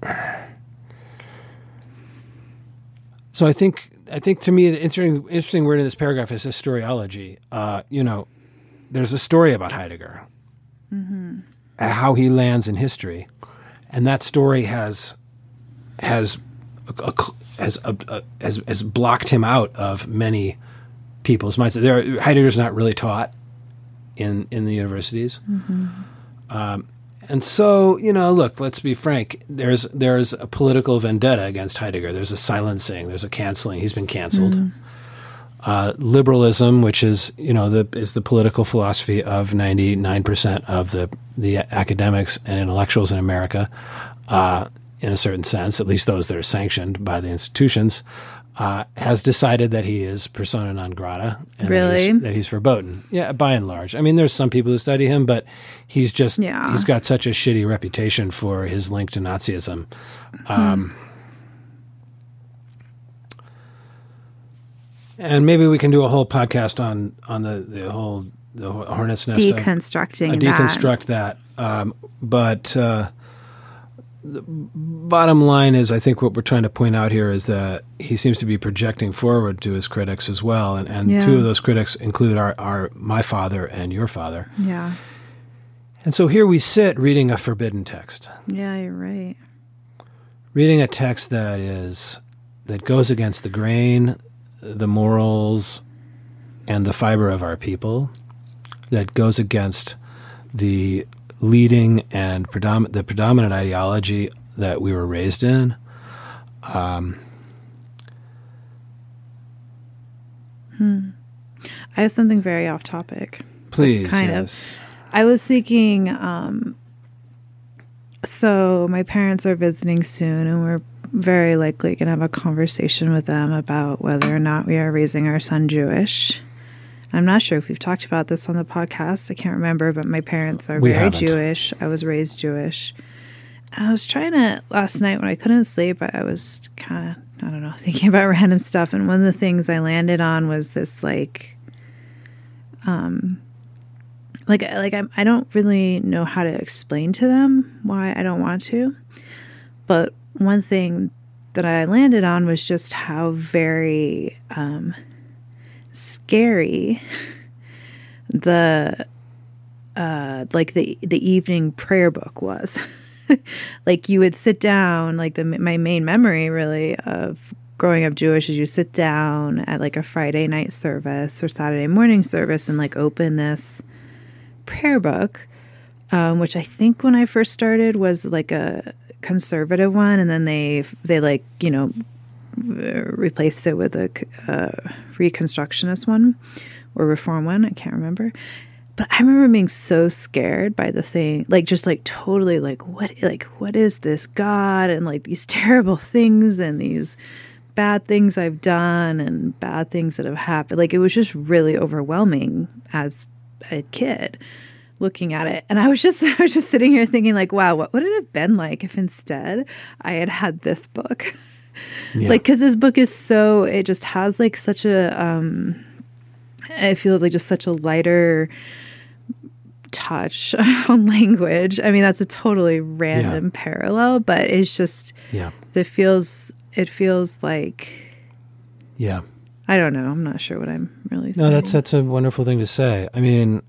so I think I think to me the interesting interesting word in this paragraph is historiology. Uh, you know, there's a story about Heidegger. Mm-hmm. How he lands in history, and that story has has a, a, has a, a, has has blocked him out of many people's minds. There, Heidegger's not really taught in in the universities, mm-hmm. um, and so you know, look, let's be frank. There's there's a political vendetta against Heidegger. There's a silencing. There's a canceling. He's been canceled. Mm-hmm. Uh, liberalism, which is you know the is the political philosophy of ninety-nine percent of the the academics and intellectuals in America, uh, in a certain sense, at least those that are sanctioned by the institutions, uh, has decided that he is persona non grata and really? that, he's, that he's verboten. Yeah, by and large. I mean, there's some people who study him, but he's just yeah. he's got such a shitty reputation for his link to Nazism. Um, hmm. And maybe we can do a whole podcast on on the, the whole the hornet's nest. Deconstructing of, uh, deconstruct that. that. Um, but uh, the bottom line is, I think what we're trying to point out here is that he seems to be projecting forward to his critics as well, and, and yeah. two of those critics include our, our my father and your father. Yeah. And so here we sit reading a forbidden text. Yeah, you're right. Reading a text that is that goes against the grain, the morals, and the fiber of our people, that goes against the leading and predominant the predominant ideology that we were raised in. Um, hmm. I have something very off topic. Please, kind yes. of. I was thinking, um, so my parents are visiting soon, and we're very likely going to have a conversation with them about whether or not we are raising our son Jewish. I'm not sure if we've talked about this on the podcast. I can't remember, but my parents are we very haven't. Jewish. I was raised Jewish. And I was trying to, last night when I couldn't sleep, I, I was kind of, I don't know, thinking about random stuff. And one of the things I landed on was this, like, um, like, like I'm, I don't really know how to explain to them why I don't want to. But one thing that I landed on was just how very um, scary the uh, like the the evening prayer book was. Like you would sit down, like the my main memory really of growing up Jewish is you sit down at like a Friday night service or Saturday morning service and like open this prayer book, um, which I think when I first started was like a conservative one, and then they they like you know replaced it with a uh, reconstructionist one or reform one. I can't remember, but I remember being so scared by the thing, like just like totally like what like what is this God, and like these terrible things and these bad things I've done and bad things that have happened. Like it was just really overwhelming as a kid looking at it. And I was just I was just sitting here thinking like, wow, what would it have been like if instead I had had this book? Yeah. Like, because this book is so, it just has like such a, um, it feels like just such a lighter touch on language. I mean, that's a totally random yeah. parallel, but it's just, yeah, it feels, it feels like, yeah, I don't know. I'm not sure what I'm really saying. No, that's, that's a wonderful thing to say. I mean,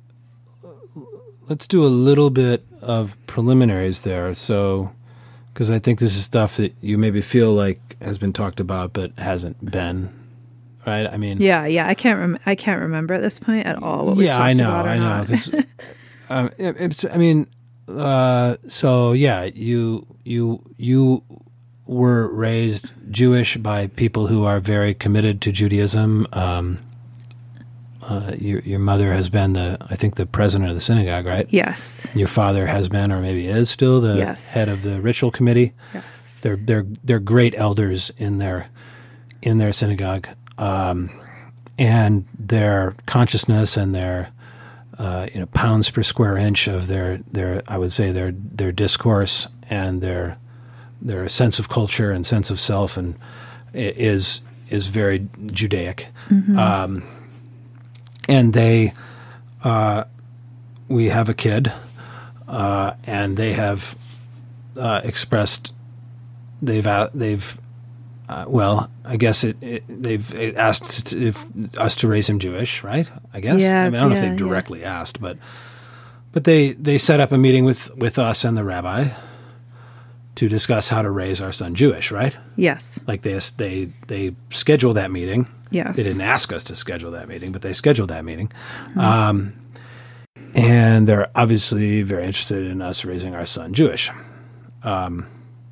let's do a little bit of preliminaries there. So, because I think this is stuff that you maybe feel like has been talked about, but hasn't been, right? I mean, yeah, yeah. I can't. Rem- I can't remember at this point at all. What we yeah, talked I know, about or I know. not. Because um, it, it's. I mean, uh, so yeah, you, you, you were raised Jewish by people who are very committed to Judaism. Um, uh, your your mother has been the, I think, the president of the synagogue, right? Yes. Your father has been, or maybe is still, the Yes. head of the ritual committee. Yes. They're they're they're great elders in their in their synagogue, um, and their consciousness and their uh, you know pounds per square inch of their their I would say their their discourse and their their sense of culture and sense of self and is is very Judaic, Mm-hmm. um, and they uh, we have a kid, uh, and they have uh, expressed. They've uh, they've uh, well, I guess it, it they've asked to, if us to raise him Jewish, right? I guess. Yeah, I mean, I don't know yeah, if they directly yeah. asked, but but they they set up a meeting with, with us and the rabbi to discuss how to raise our son Jewish, right? Yes. Like they they they scheduled that meeting. Yes. They didn't ask us to schedule that meeting, but they scheduled that meeting. Mm-hmm. Um, and they're obviously very interested in us raising our son Jewish. Um,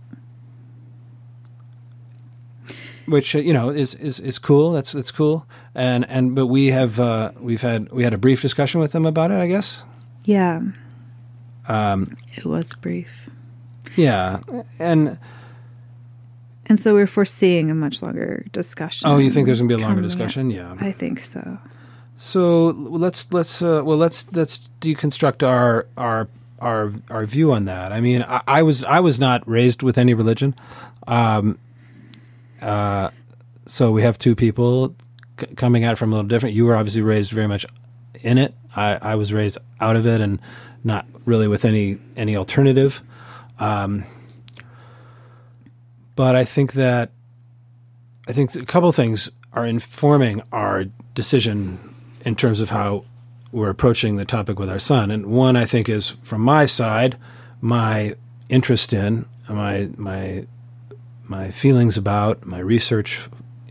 which uh, you know is, is, is cool. That's that's cool. And and but we have uh, we've had we had a brief discussion with them about it, I guess. Yeah. Um, it was brief. Yeah, and and so we're foreseeing a much longer discussion. Oh, you think there's going to be a longer coming discussion? Up. Yeah, I think so. So let's let's uh, well let's let's deconstruct our our our our view on that. I mean, I, I was I was not raised with any religion. Um, Uh, so we have two people c- coming at it from a little different. You were obviously raised very much in it. I, I was raised out of it and not really with any any alternative. Um, but I think that I think a couple of things are informing our decision in terms of how we're approaching the topic with our son. And one, I think, is from my side, my interest in my my. my feelings about, my research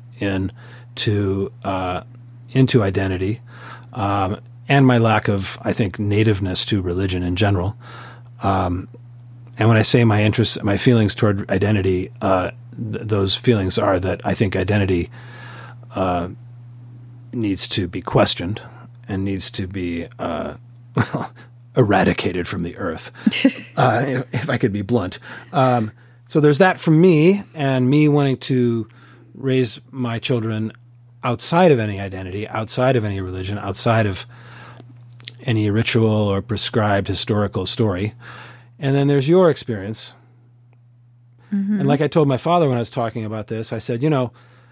into uh, into identity, um, and my lack of, I think, nativeness to religion in general. Um, and when I say my interest, my feelings toward identity, uh, th- those feelings are that I think identity uh, needs to be questioned and needs to be uh, well, eradicated from the earth, uh, if, if I could be blunt. Um, So there's that from me, and me wanting to raise my children outside of any identity, outside of any religion, outside of any ritual or prescribed historical story. And then there's your experience. Mm-hmm. And like I told my father when I was talking about this, I said, you know,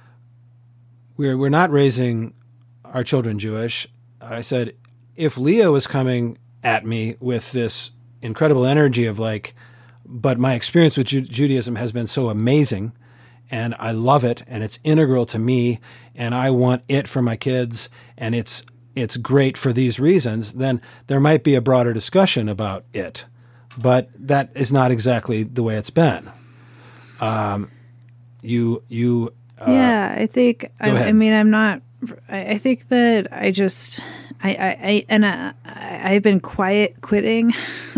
we're we're not raising our children Jewish. I said, if Leah was coming at me with this incredible energy of like, but my experience with Ju- Judaism has been so amazing, and I love it, and it's integral to me, and I want it for my kids, and it's it's great for these reasons, then there might be a broader discussion about it. But that is not exactly the way it's been. Um, you you uh, yeah, I think. I, I mean, I'm not. I, I think that I just. I I, I and I, I I've been quiet quitting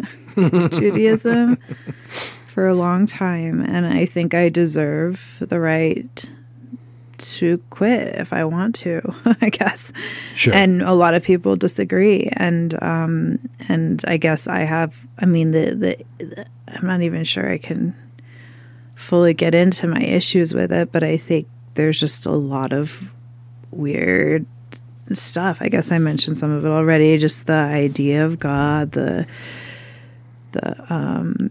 Judaism for a long time, and I think I deserve the right to quit if I want to, I guess. Sure. And a lot of people disagree, and um, and I guess I have. I mean, the, the the I'm not even sure I can fully get into my issues with it, but I think there's just a lot of weird stuff. I guess I mentioned some of it already. Just the idea of God, the the um,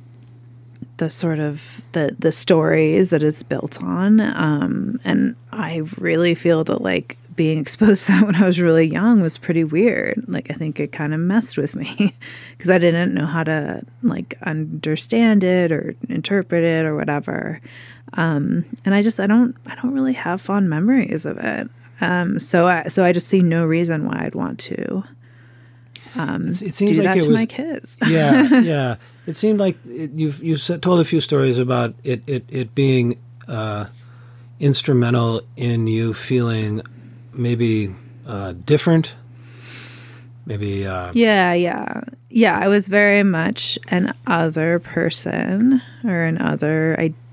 the sort of the the stories that it's built on, um, and I really feel that like being exposed to that when I was really young was pretty weird. Like I think it kind of messed with me because I didn't know how to like understand it or interpret it or whatever, um, and I just I don't I don't really have fond memories of it. Um, so I so I just see no reason why I'd want to. Um, it seems do like that it to was, my kids. yeah, yeah. It seemed like it, you've you told a few stories about it it it being uh, instrumental in you feeling maybe uh, different, maybe. Uh, yeah, yeah, yeah. I was very much an other person or an other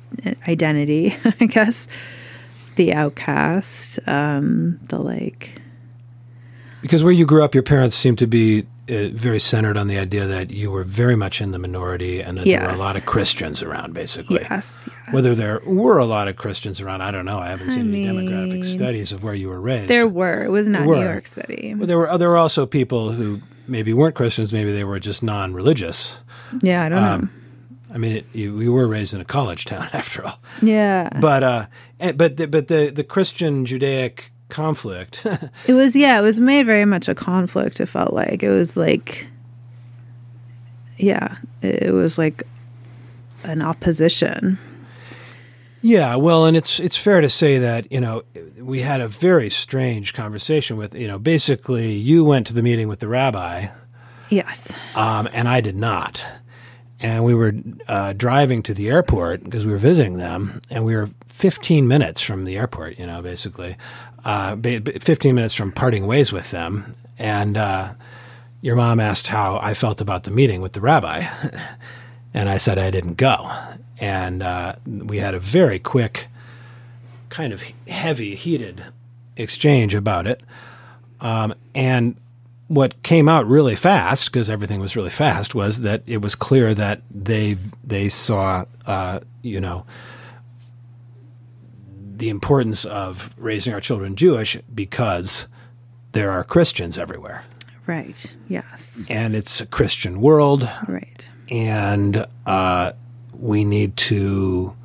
identity, I guess. The outcast, um, the like. Because where you grew up, your parents seemed to be uh, very centered on the idea that you were very much in the minority and that Yes. there were a lot of Christians around, basically. Yes, yes. Whether there were a lot of Christians around, I don't know. I haven't seen I any mean, demographic studies of where you were raised. There were. It was not There were. New York City. But there were there were also people who maybe weren't Christians. Maybe they were just non-religious. Yeah, I don't Um, know. I mean, it, you, we were raised in a college town, after all. Yeah. But uh, and- but the, but the the Christian Judaic conflict. It was, yeah, it was made very much a conflict, it felt like. It was like, yeah, it, it was like an opposition. Yeah, well, and it's it's fair to say that, you know, we had a very strange conversation with, you know, basically you went to the meeting with the rabbi, Yes. um, and I did not. And we were uh, driving to the airport because we were visiting them, and we were fifteen minutes from the airport, you know, basically. Uh, ba- ba- fifteen minutes from parting ways with them. And uh, your mom asked how I felt about the meeting with the rabbi. And I said I didn't go. And uh, we had a very quick, kind of heavy, heated exchange about it. Um, and what came out really fast, because everything was really fast, was that it was clear that they they saw, uh, you know, the importance of raising our children Jewish because there are Christians everywhere. Right. Yes. And it's a Christian world. Right. And uh, we need to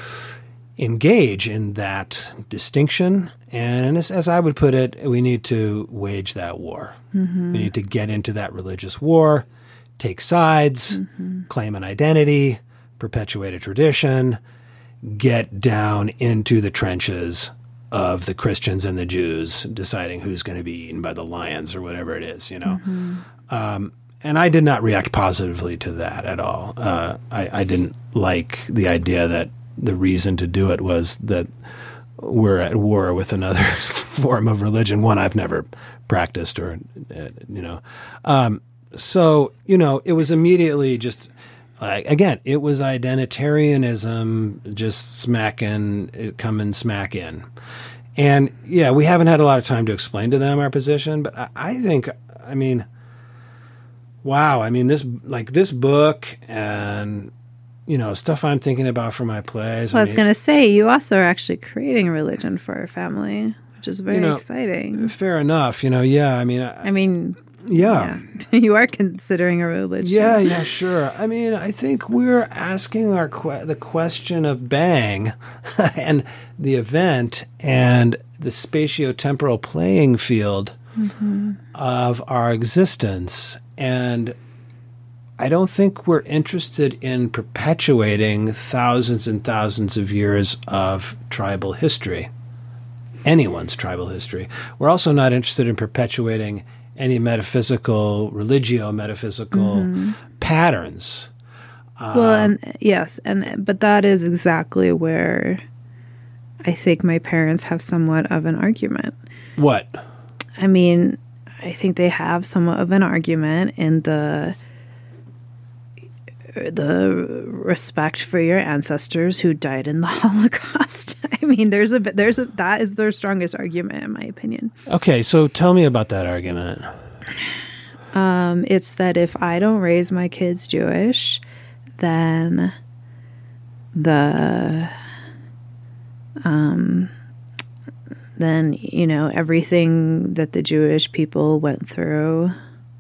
engage in that distinction. And as, as I would put it, we need to wage that war. Mm-hmm. We need to get into that religious war, take sides, mm-hmm. claim an identity, perpetuate a tradition, get down into the trenches of the Christians and the Jews, deciding who's going to be eaten by the lions or whatever it is, you know. Mm-hmm. Um, and I did not react positively to that at all. Uh, I, I didn't like the idea that the reason to do it was that we're at war with another form of religion, one I've never practiced or, uh, you know. Um, so, you know, it was immediately just, like, again, it was identitarianism just smacking, coming smack in. And, yeah, we haven't had a lot of time to explain to them our position, but I, I think, I mean, wow, I mean, this, like, this book and, you know, stuff I'm thinking about for my plays. Well, I, I was mean, going to say, you also are actually creating a religion for our family, which is very You know, exciting. fair enough. You know, yeah, I mean, I, I mean, yeah. yeah. You are considering a religion. Yeah, yeah, sure. I mean, I think we're asking our que- the question of Bang and the event and the spatiotemporal playing field mm-hmm. of our existence. And I don't think we're interested in perpetuating thousands and thousands of years of tribal history, anyone's tribal history. We're also not interested in perpetuating any metaphysical, religio-metaphysical mm-hmm. patterns. Well, Um, and yes, and but that is exactly where I think my parents have somewhat of an argument. What? I mean, I think they have somewhat of an argument in the the respect for your ancestors who died in the Holocaust. I mean, there's a there's a that is their strongest argument, in my opinion. Okay, so tell me about that argument. Um, it's that if I don't raise my kids Jewish, then the um then you know everything that the Jewish people went through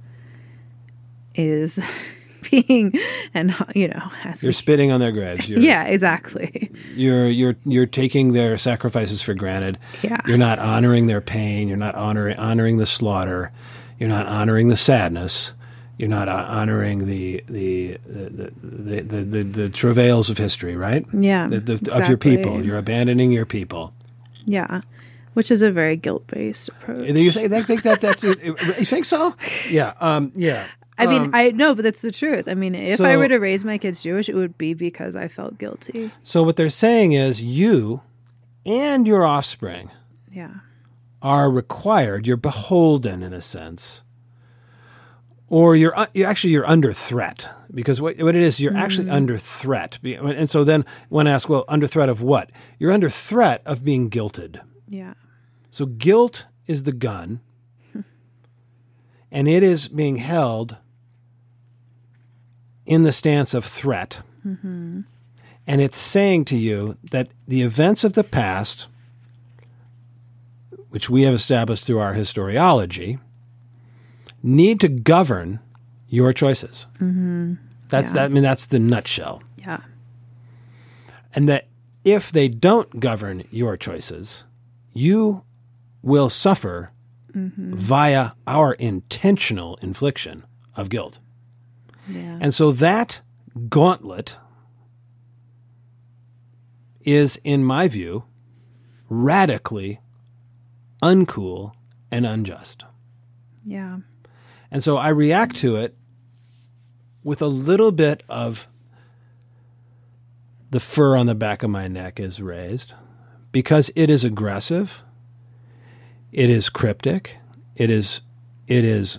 is being, and you know, as You're we, spitting on their graves. You're, yeah, exactly. You're you're you're taking their sacrifices for granted. Yeah. You're not honoring their pain. You're not honoring honoring the slaughter. You're not honoring the sadness. You're not uh, honoring the the the, the, the, the the travails of history, right? Yeah, The, the, exactly. Of your people. You're abandoning your people. Yeah, which is a very guilt-based approach. You think, I think that that's you think so? Yeah. Um, yeah. I mean, Um, I no, but that's the truth. I mean, if so- I were to raise my kids Jewish, it would be because I felt guilty. So what they're saying is you and your offspring Yeah. are required, you're beholden in a sense, or you're, uh, you actually you're under threat, because what, what it is, you're mm-hmm. actually under threat. And so then when asked, well, under threat of what? You're under threat of being guilted. Yeah. So guilt is the gun, and it is being held in the stance of threat. Mm-hmm. And it's saying to you that the events of the past, which we have established through our historiology, need to govern your choices. Mm-hmm. That's yeah. that. I mean, that's the nutshell. Yeah. And that if they don't govern your choices, you will suffer mm-hmm. via our intentional infliction of guilt. Yeah. And so that gauntlet is, in my view, radically uncool and unjust. Yeah. And so I react to it with a little bit of the fur on the back of my neck is raised, because it is aggressive, it is cryptic, it is, it is,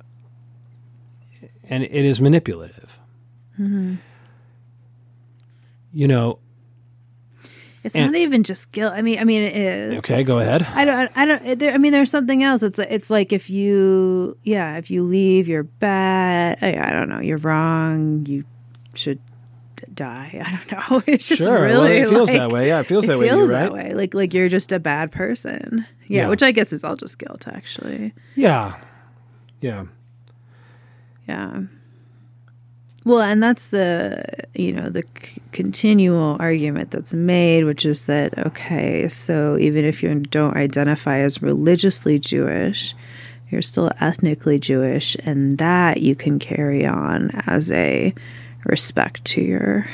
and it is manipulative. Mm-hmm. You know, it's and, not even just guilt. I mean, I mean, it is. Okay, go ahead. I don't. I don't. There, I mean, there's something else. It's. It's like if you, yeah, if you leave, you're bad. I, I don't know. You're wrong. You should die. I don't know. It's just sure. really. Well, it feels like, that way. Yeah, it feels it that way. Feels to you, right? that way. Like like you're just a bad person. Yeah, Yeah. which I guess is all just guilt, actually. Yeah. Yeah. Yeah. Well, and that's the, you know, the c- continual argument that's made, which is that, okay, so even if you don't identify as religiously Jewish, you're still ethnically Jewish, and that you can carry on as a respect to your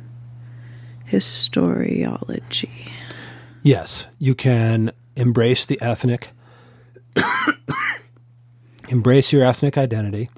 historiology. Yes, you can embrace the ethnic, embrace your ethnic identity.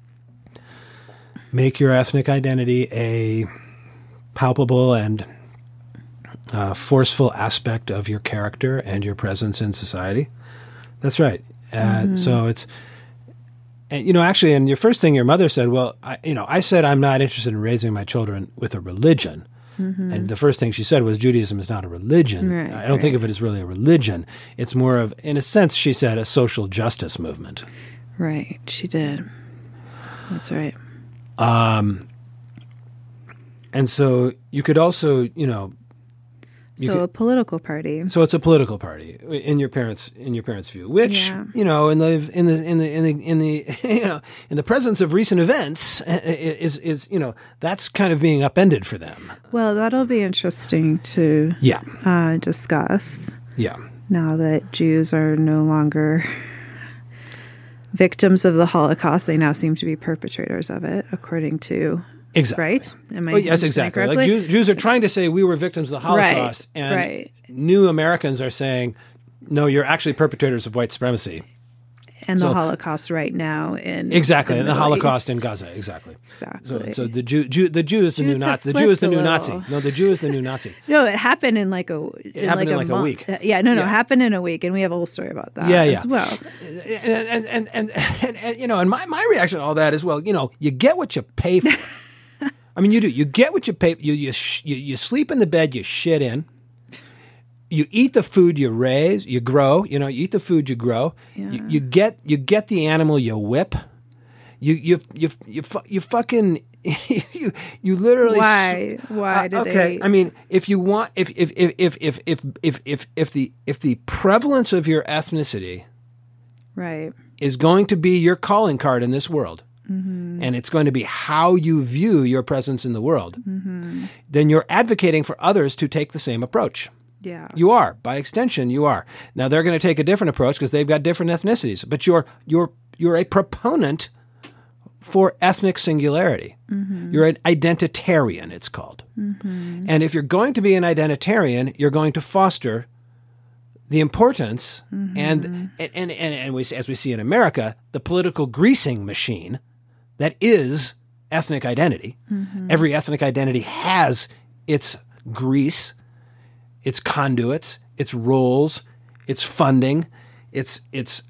Make your ethnic identity a palpable and uh, forceful aspect of your character and your presence in society. That's right. Uh, mm-hmm. So it's, and you know, actually, and your first thing your mother said, well, I, you know, I said I'm not interested in raising my children with a religion. Mm-hmm. And the first thing she said was Judaism is not a religion. Right, I don't right. think of it as really a religion. It's more of, in a sense, she said, a social justice movement. Right. She did. That's right. Um, and so you could also, you know, you so could, a political party. so it's a political party in your parents, in your parents' view, which, Yeah. you know, in the, in the, in the, in the, in the, you know, in the presence of recent events is, is, you know, that's kind of being upended for them. Well, that'll be interesting to Yeah. uh, discuss Yeah. now that Jews are no longer victims of the Holocaust. They now seem to be perpetrators of it, according to Exactly. right. Am I Well, yes, understanding exactly. Like correctly? Jews, Jews are trying to say we were victims of the Holocaust, Right, and right. new Americans are saying, no, you're actually perpetrators of white supremacy. and so- the Holocaust right now in Exactly, the and the Middle Holocaust East. in Gaza, exactly. Exactly. So, so the Jew, Jew, the Jew is the Jews new have Nazi. The Jew is the flipped a new Nazi. little. No, the Jew is the new Nazi. No, it happened in like a it happened in like a month. week. Uh, Yeah, no, no, Yeah. it happened in a week, and we have a whole story about that. Yeah, as yeah. well, And and, and and and and you know, and my my reaction to all that is, well, you know, you get what you pay for. I mean, you do. You get what you pay. You you sh- you, you sleep in the bed you shit in. You eat the food you raise, you grow. You know, you eat the food you grow. Yeah. You, you get you get the animal you whip. You you you you fu- you fucking you you literally. why? Why Uh, did okay, they? I mean, if you want, if if if if if if if if, if the if the prevalence of your ethnicity right. is going to be your calling card in this world, Mm-hmm. and it's going to be how you view your presence in the world, Mm-hmm. then you're advocating for others to take the same approach. Yeah. You are. By extension, you are. Now, they're going to take a different approach because they've got different ethnicities, but you're you're you're a proponent for ethnic singularity. Mm-hmm. You're an identitarian, it's called. Mm-hmm. And if you're going to be an identitarian, you're going to foster the importance mm-hmm. and, and, and, and, and we, as we see in America, the political greasing machine that is ethnic identity. Mm-hmm. Every ethnic identity has its grease, its conduits, its roles, its funding, its its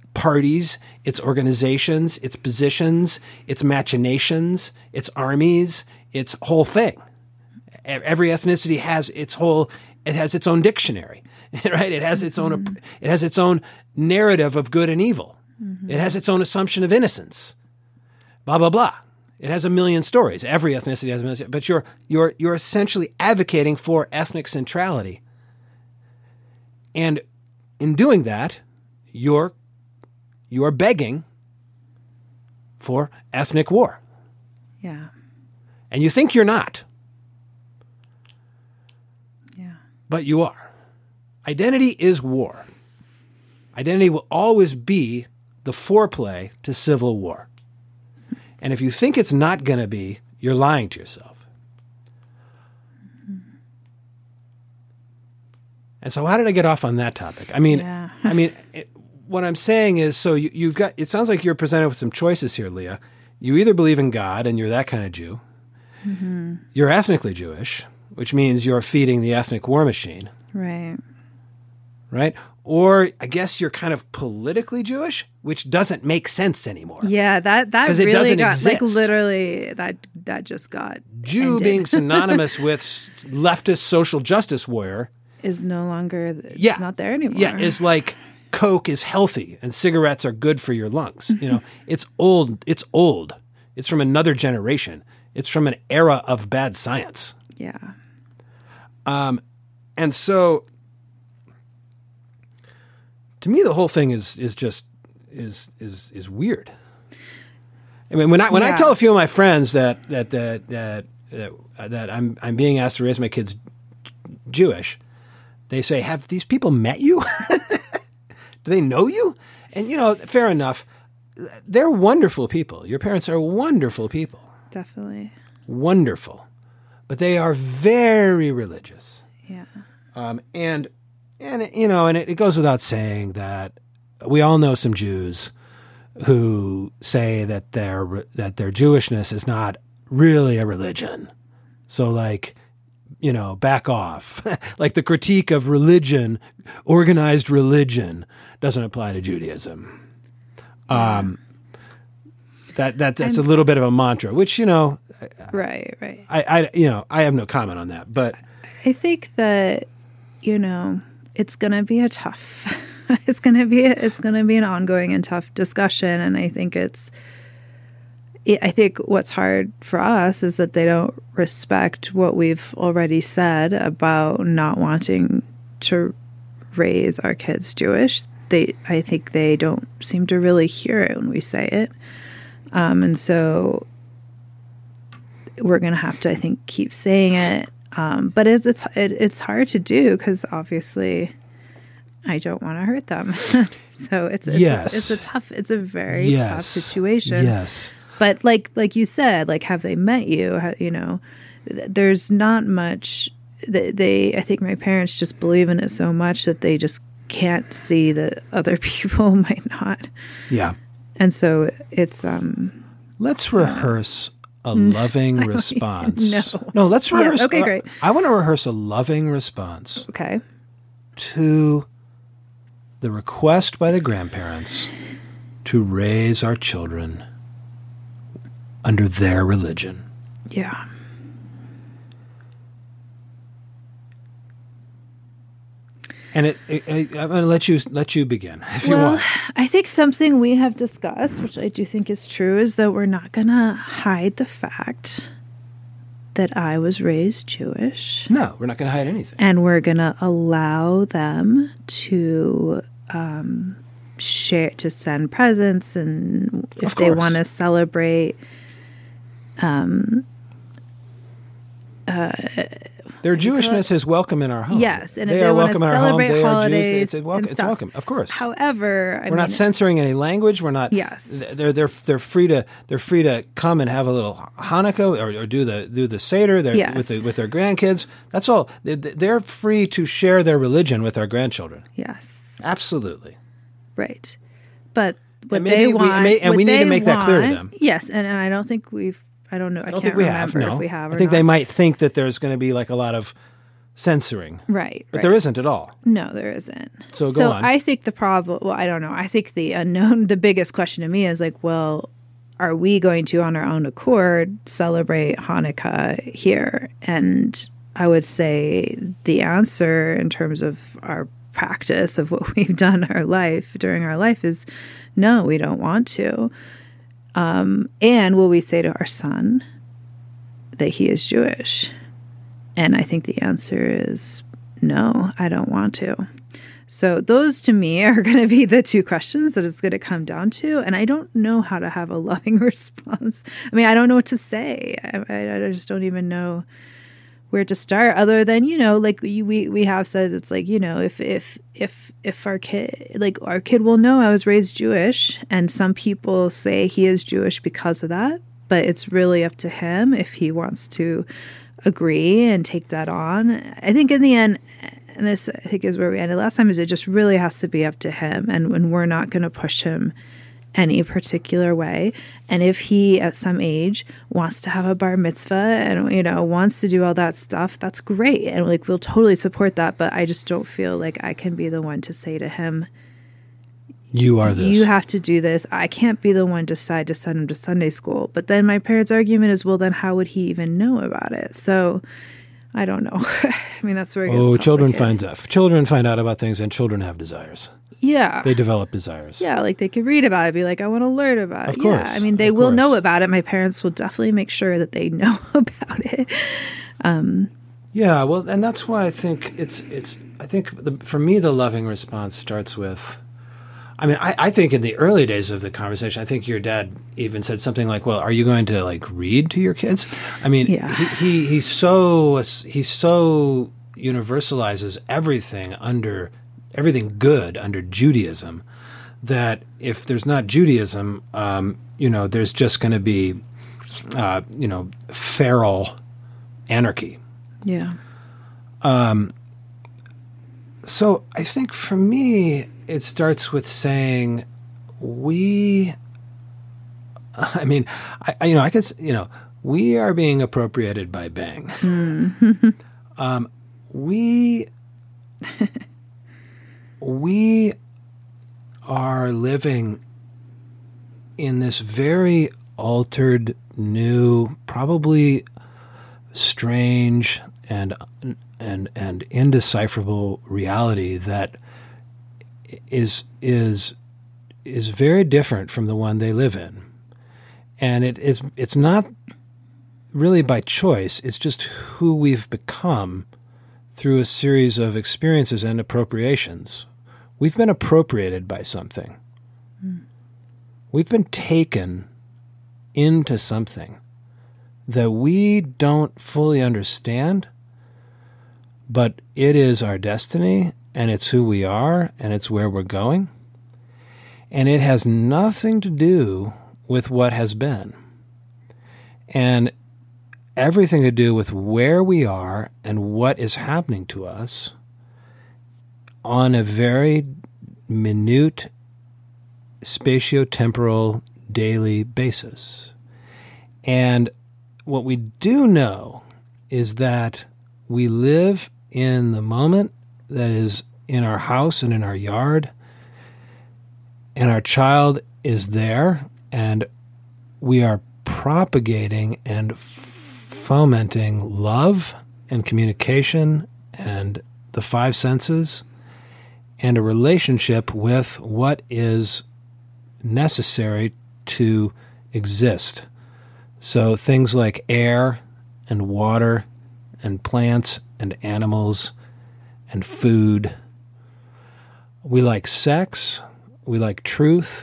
parties, its organizations, its positions, its machinations, its armies, its whole thing. Every ethnicity has its whole, it has its own dictionary, right? It has its own, mm-hmm. it has its own narrative of good and evil. Mm-hmm. It has its own assumption of innocence, blah, blah, blah. It has a million stories. Every ethnicity has a million, but you're, you're, you're essentially advocating for ethnic centrality. And in doing that, you're, you're begging for ethnic war. Yeah. And you think you're not. Yeah. But you are. Identity is war. Identity will always be the foreplay to civil war. And if you think it's not going to be, you're lying to yourself. Mm-hmm. And so how did I get off on that topic? I mean, yeah. I mean, it, what I'm saying is, so you, you've got, it sounds like you're presented with some choices here, Leah. You either believe in God and you're that kind of Jew. Mm-hmm. You're ethnically Jewish, which means you're feeding the ethnic war machine. Right. Right? Or I guess you're kind of politically Jewish, which doesn't make sense anymore. Yeah, that that 'Cause it really doesn't got exist. like literally that that just got Jew ended. being synonymous with leftist social justice warrior is no longer it's yeah, not there anymore. Yeah, is like Coke is healthy and cigarettes are good for your lungs. You know, it's old. It's old. It's from another generation. It's from an era of bad science. Yeah. Um, and so, to me, the whole thing is is just is is is weird. I mean, when I when yeah. I tell a few of my friends that that that that that, that I'm I'm being asked to raise my kids Jewish, they say, "Have these people met you? Do they know you?" And you know, fair enough. They're wonderful people. Your parents are wonderful people. Definitely. Wonderful. But they are very religious. Yeah. Um, and, and you know, and it, it goes without saying that we all know some Jews who say that their, that their Jewishness is not really a religion. So like, you know, back off. Like the critique of religion, organized religion, doesn't apply to Judaism. Um, that, that that's I'm, a little bit of a mantra, which, you know, right, right. I, I, you know, I have no comment on that, but I think that, you know, it's going to be a tough, it's going to be, a, it's going to be an ongoing and tough discussion. And I think it's, it, I think what's hard for us is that they don't respect what we've already said about not wanting to raise our kids Jewish. They, I think they don't seem to really hear it when we say it. Um, and so we're going to have to, I think, keep saying it. Um, but it's, it's, it, it's hard to do because obviously I don't want to hurt them. So it's, it's, yes. it's, it's a tough, it's a very yes. tough situation. Yes. But like, like you said, like, have they met you? How, you know, th- there's not much they, they, I think my parents just believe in it so much that they just can't see that other people might not. Yeah. And so it's um let's rehearse a loving response. No. No, let's rehearse. Yes, okay, great. Uh, I want to rehearse a loving response okay. to the request by the grandparents to raise our children under their religion. Yeah. And it, it, it, I'm going to let you let you begin if well, you want. I think something we have discussed, which I do think is true, is that we're not going to hide the fact that I was raised Jewish. No, we're not going to hide anything. And we're going to allow them to um, share, to send presents, and if they want to celebrate. Um. Uh, Their Jewishness is welcome in our home. Yes, and they, if they are want welcome to in our home. celebrate They are Jews. holidays It's, it's, welcome, and it's stuff. welcome, of course. However, I we're mean, not censoring any language. We're not. Yes, they're they're they're free to they're free to come and have a little Hanukkah or, or do the do the Seder yes. with the, with their grandkids. That's all. They're, they're free to share their religion with our grandchildren. Yes, absolutely. Right, but what and maybe they we, want, may, and what we need they to make want, that clear to them. Yes, and, and I don't think we've. I don't know. I, I don't can't think we remember have. No, if we have. Or I think not. they might think that there's going to be like a lot of censoring. Right. But right. there isn't at all. No, there isn't. So go so on. I think the problem, well, I don't know. I think the unknown, the biggest question to me is like, well, are we going to, on our own accord, celebrate Hanukkah here? And I would say the answer in terms of our practice of what we've done in our life, during our life, is no, we don't want to. Um, and will we say to our son that he is Jewish? And I think the answer is no, I don't want to. So those to me are going to be the two questions that it's going to come down to. And I don't know how to have a loving response. I mean, I don't know what to say. I, I just don't even know where to start, other than, you know, like we, we, we have said, it's like, you know, if, if, if, if our kid, like our kid will know I was raised Jewish, and some people say he is Jewish because of that, but it's really up to him if he wants to agree and take that on. I think in the end, and this I think is where we ended last time, is it just really has to be up to him, and when we're not going to push him any particular way. And if he at some age wants to have a bar mitzvah and, you know, wants to do all that stuff, that's great, and like we'll totally support that. But I just don't feel like I can be the one to say to him, you are this. You have to do this. I can't be the one to decide to send him to Sunday school. But then my parents' argument is, well, then how would he even know about it? So I don't know. I mean, that's where it gets Oh, children complicated. find out. Children find out about things, and children have desires. Yeah. They develop desires. Yeah, like they could read about it, be like, I want to learn about it. Of course. Yeah, I mean, they of will course. know about it. My parents will definitely make sure that they know about it. Um, Yeah, well, and that's why I think it's it's. I think the, for me, the loving response starts with. I mean, I, I think in the early days of the conversation, I think your dad even said something like, "Well, are you going to like read to your kids?" I mean, Yeah. he, he he's so he so universalizes everything under everything good under Judaism that if there's not Judaism, um, you know, there's just going to be, uh, you know, feral anarchy. yeah. So I think for me, it starts with saying we, I mean, I, I you know, I could, s- you know, we are being appropriated by Bang. um, we, we are living in this very altered, new, probably strange and and and indecipherable reality that is is is very different from the one they live in, and it is it's not really by choice. It's just who we've become through a series of experiences and appropriations. We've been appropriated by something. Mm. We've been taken into something that we don't fully understand, but it is our destiny, and it's who we are, and it's where we're going. And it has nothing to do with what has been, and everything to do with where we are and what is happening to us on a very minute, spatiotemporal, daily basis. And what we do know is that we live in the moment that is in our house and in our yard, and our child is there, and we are propagating and fomenting love and communication and the five senses and a relationship with what is necessary to exist. So things like air and water and plants and animals and food. We like sex. We like truth.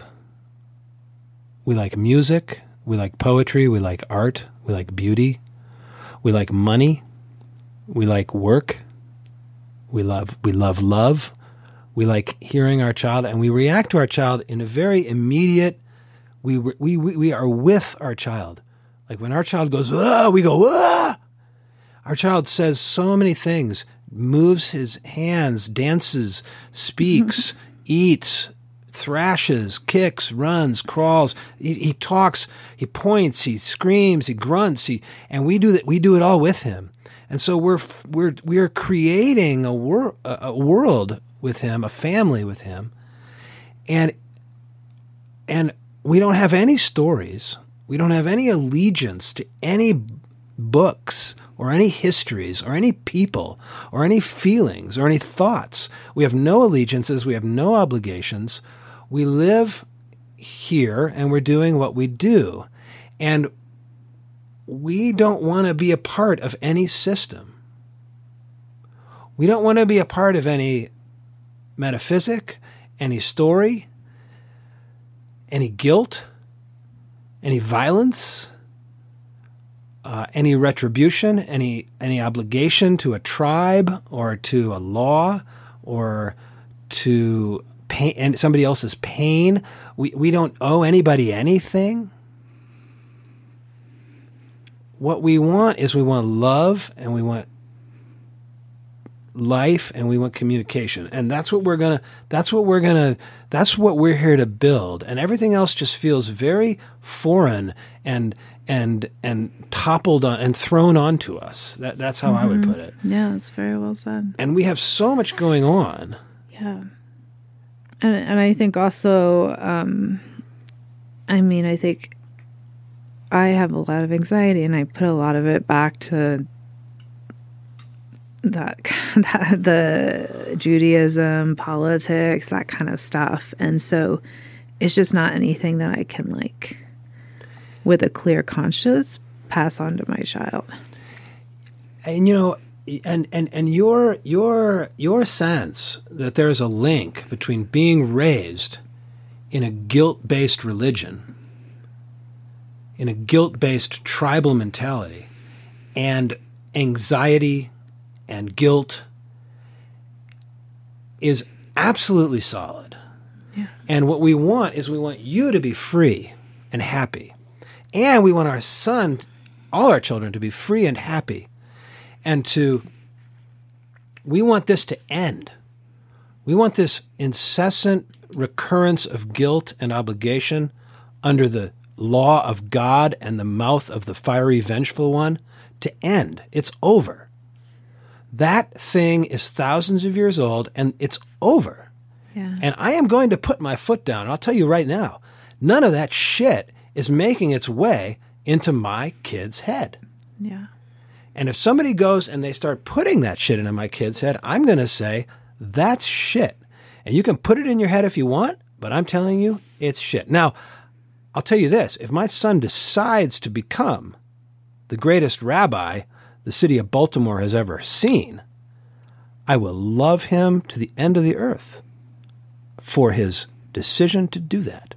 We like music. We like poetry. We like art. We like beauty. We like money. We like work. We love we love love. We like hearing our child, and we react to our child in a very immediate. We we we, we are with our child. Like when our child goes, ah, we go, ah. Our child says so many things, moves his hands, dances, speaks, eats, thrashes, kicks, runs, crawls. He, he talks, he points, he screams, he grunts, he, and we do that. We do it all with him. And so we're we're we're creating a, wor- a world with him, a family with him, and and we don't have any stories. We don't have any allegiance to any books or any histories or any people or any feelings or any thoughts. We have no allegiances. We have no obligations. We live here and we're doing what we do. And we don't want to be a part of any system. We don't want to be a part of any metaphysic, any story, any guilt, any violence, uh, any retribution, any any obligation to a tribe or to a law or to pain, and somebody else's pain. We we don't owe anybody anything. What we want is we want love and we want life and we want communication. And that's what we're going to, that's what we're going to, that's what we're here to build. And everything else just feels very foreign and, and, and toppled on and thrown onto us. That, that's how mm-hmm. I would put it. Yeah, that's very well said. And we have so much going on. Yeah. And, and I think also, um, I mean, I think I have a lot of anxiety and I put a lot of it back to that, that the Judaism, politics, that kind of stuff. And so it's just not anything that I can, like, with a clear conscience, pass on to my child. And, you know, and, and, and your, your, your sense that there's a link between being raised in a guilt-based religion, in a guilt-based tribal mentality, and anxiety and guilt is absolutely solid. Yeah. And what we want is we want you to be free and happy. And we want our son, all our children, to be free and happy. And to, we want this to end. We want this incessant recurrence of guilt and obligation under the law of God and the mouth of the fiery, vengeful one to end. It's over. That thing is thousands of years old, and it's over. Yeah. And I am going to put my foot down. And I'll tell you right now, none of that shit is making its way into my kid's head. Yeah. And if somebody goes and they start putting that shit into my kid's head, I'm going to say, that's shit. And you can put it in your head if you want, but I'm telling you, it's shit. Now, I'll tell you this. If my son decides to become the greatest rabbi the city of Baltimore has ever seen, I will love him to the end of the earth for his decision to do that.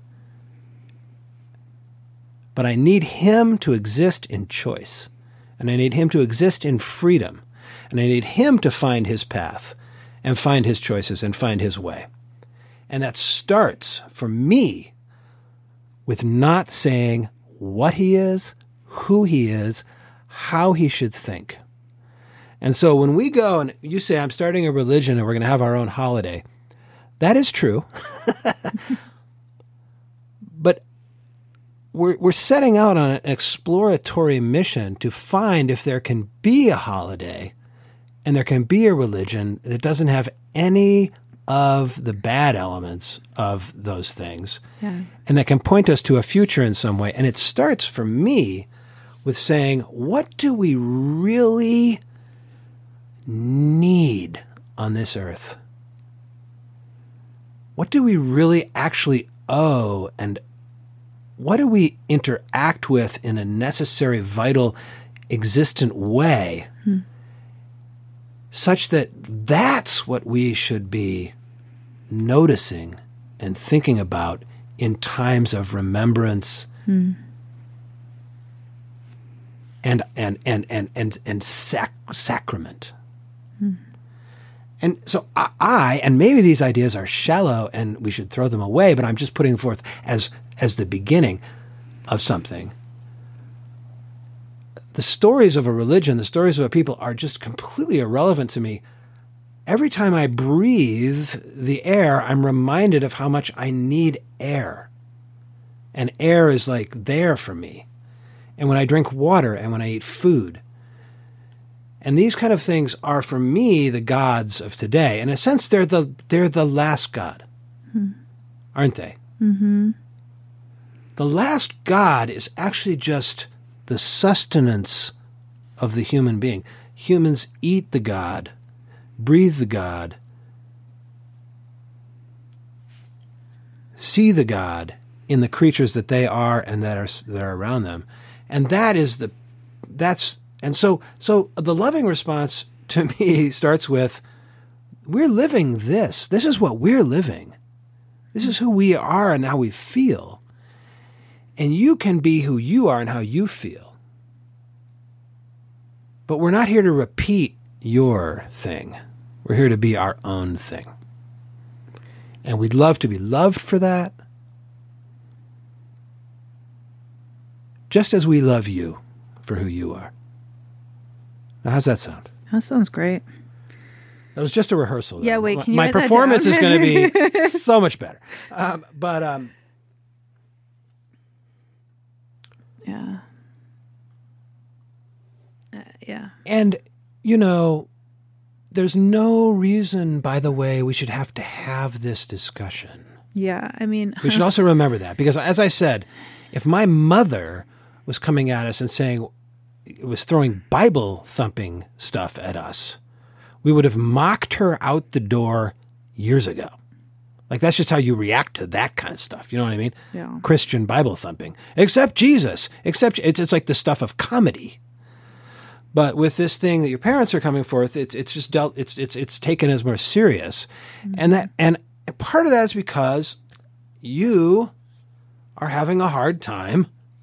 But I need him to exist in choice, and I need him to exist in freedom, and I need him to find his path and find his choices and find his way. And that starts, for me, with not saying what he is, who he is, how he should think. And so when we go and you say, I'm starting a religion and we're going to have our own holiday, that is true. But we're, we're setting out on an exploratory mission to find if there can be a holiday and there can be a religion that doesn't have any of the bad elements of those things. Yeah. And that can point us to a future in some way. And it starts for me with saying, what do we really need on this earth? What do we really actually owe, and what do we interact with in a necessary, vital, existent way, hmm. such that that's what we should be noticing and thinking about in times of remembrance hmm. and and and and and and sac- sacrament. Hmm. And so I, I, and maybe these ideas are shallow and we should throw them away, but I'm just putting forth as as the beginning of something. The stories of a religion, the stories of a people are just completely irrelevant to me. Every time I breathe the air, I'm reminded of how much I need air. And air is like there for me. And when I drink water and when I eat food, And these kind of things are, for me, the gods of today. In a sense, they're the they're the last god, hmm. aren't they? Mm-hmm. The last god is actually just the sustenance of the human being. Humans eat the god, breathe the god, see the god in the creatures that they are and that are that are around them, and that is the that's. And so so the loving response to me starts with, we're living this. This is what we're living. This is who we are and how we feel. And you can be who you are and how you feel. But we're not here to repeat your thing. We're here to be our own thing. And we'd love to be loved for that, just as we love you for who you are. Now, how's that sound? That sounds great. That was just a rehearsal. Though. Yeah, wait, can you My write that performance down? is going to be so much better. Um, but um, yeah, uh, yeah. And you know, there's no reason, by the way, we should have to have this discussion. Yeah, I mean, we should also remember that, because, as I said, if my mother was coming at us and saying, it was throwing Bible thumping stuff at us, we would have mocked her out the door years ago. Like, that's just how you react to that kind of stuff. You know what I mean? Yeah. Christian Bible thumping. Except Jesus. Except it's it's like the stuff of comedy. But with this thing that your parents are coming forth, it's it's just dealt it's it's it's taken as more serious. Mm-hmm. And that and part of that is because you are having a hard time.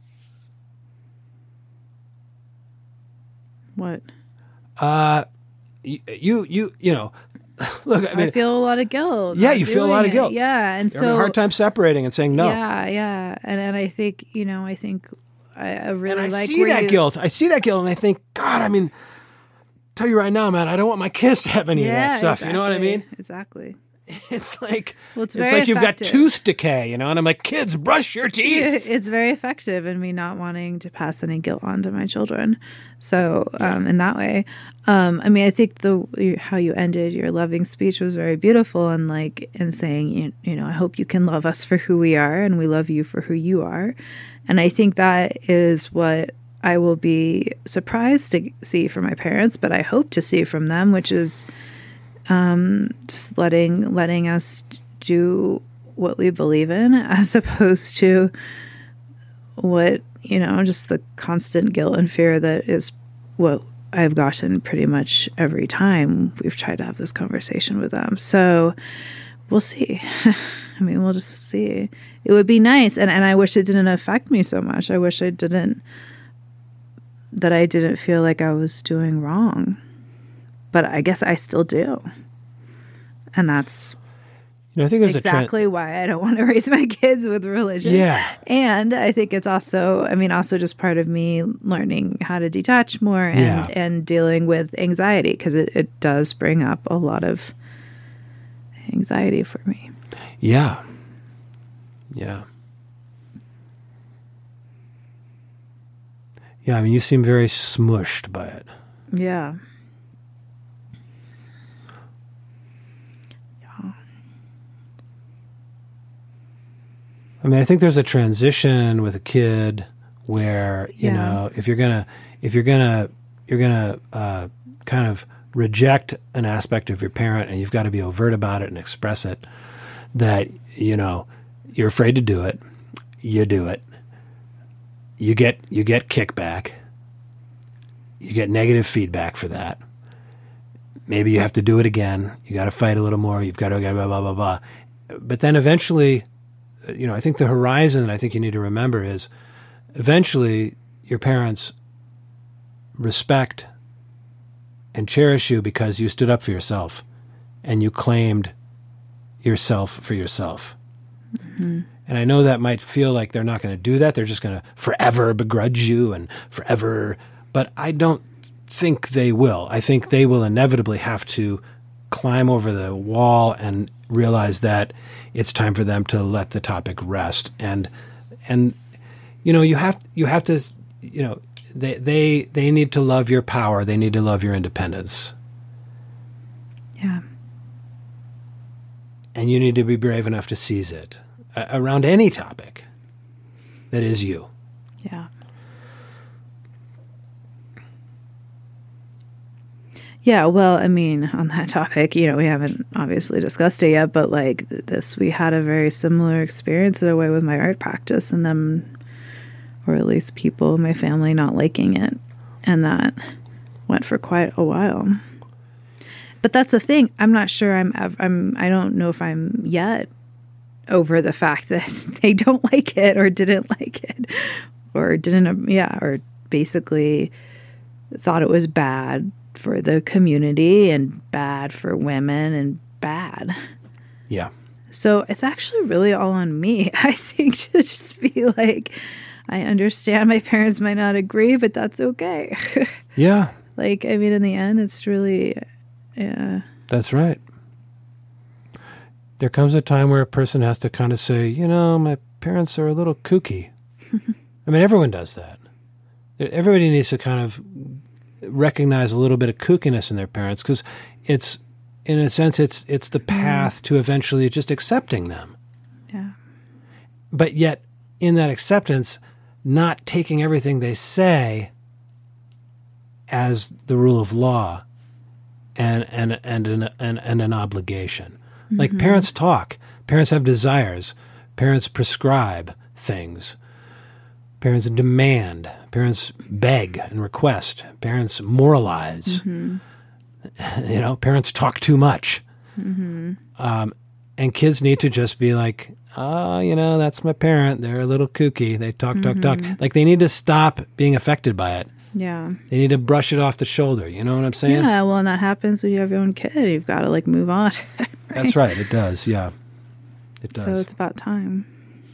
What? Uh, you, you, you, you know, look, I mean, I feel a lot of guilt. Yeah, you feel a lot of guilt. It. Yeah. And You're so, having a hard time separating and saying no. Yeah. Yeah. And, and I think, you know, I think I, I really and I like see that you, guilt. I see that guilt and I think, God, I mean, tell you right now, man, I don't want my kids to have any yeah, of that stuff. Exactly. You know what I mean? Exactly. It's like, well, it's, it's very like you've effective. got tooth decay, you know, and I'm like, kids, brush your teeth. It's very effective in me not wanting to pass any guilt on to my children. So um, in that way, um, I mean, I think the how you ended your loving speech was very beautiful, and like in saying, you, you know, I hope you can love us for who we are, and we love you for who you are. And I think that is what I will be surprised to see from my parents, but I hope to see from them, which is um, just letting letting us do what we believe in, as opposed to what, you know, just the constant guilt and fear that is what I've gotten pretty much every time we've tried to have this conversation with them. So we'll see. I mean, we'll just see. It would be nice. And, and I wish it didn't affect me so much. I wish I didn't, that I didn't feel like I was doing wrong. But I guess I still do. And that's you know, I think there's exactly a trend. why I don't want to raise my kids with religion. Yeah. And I think it's also, I mean, also just part of me learning how to detach more and, yeah. and dealing with anxiety, because it, it does bring up a lot of anxiety for me. Yeah. Yeah. Yeah, I mean, you seem very smushed by it. Yeah. I mean, I think there's a transition with a kid where, you yeah. know, if you're gonna, if you're gonna, you're gonna uh, kind of reject an aspect of your parent, and you've got to be overt about it and express it, that, you know, you're afraid to do it, you do it, you get you get kickback, you get negative feedback for that. Maybe you have to do it again. You got to fight a little more. You've got to blah blah blah blah. But then eventually, you know, I think the horizon that I think you need to remember is eventually your parents respect and cherish you because you stood up for yourself and you claimed yourself for yourself. Mm-hmm. And I know that might feel like they're not going to do that. They're just going to forever begrudge you and forever. But I don't think they will. I think they will inevitably have to climb over the wall and realize that it's time for them to let the topic rest. And, and, you know, you have, you have to, you know, they, they, they need to love your power. They need to love your independence. Yeah. And you need to be brave enough to seize it uh, around any topic that is you. Yeah. Yeah, well, I mean, on that topic, you know, we haven't obviously discussed it yet, but like this, we had a very similar experience in a way with my art practice and them, or at least people in my family not liking it. And that went for quite a while. But that's the thing. I'm not sure I'm, ev- I'm, I don't know if I'm yet over the fact that they don't like it or didn't like it or didn't, yeah, or basically thought it was bad for the community and bad for women and bad. Yeah. So it's actually really all on me, I think, to just be like, I understand my parents might not agree, but that's okay. Yeah. Like, I mean, in the end, it's really, yeah. That's right. There comes a time where a person has to kind of say, you know, my parents are a little kooky. I mean, everyone does that. Everybody needs to kind of recognize a little bit of kookiness in their parents because it's, in a sense, it's it's the path to eventually just accepting them. Yeah. But yet, in that acceptance, not taking everything they say as the rule of law and and and an and, and an obligation. Mm-hmm. Like parents talk, parents have desires, parents prescribe things, parents demand, parents beg and request, parents moralize. Mm-hmm. You know, parents talk too much. Mm-hmm. Um, and kids need to just be like, oh, you know, that's my parent. They're a little kooky. They talk, talk, mm-hmm. talk. Like they need to stop being affected by it. Yeah. They need to brush it off the shoulder. You know what I'm saying? Yeah, well, and that happens when you have your own kid. You've got to like move on. Right? That's right. It does. Yeah. It does. So it's about time.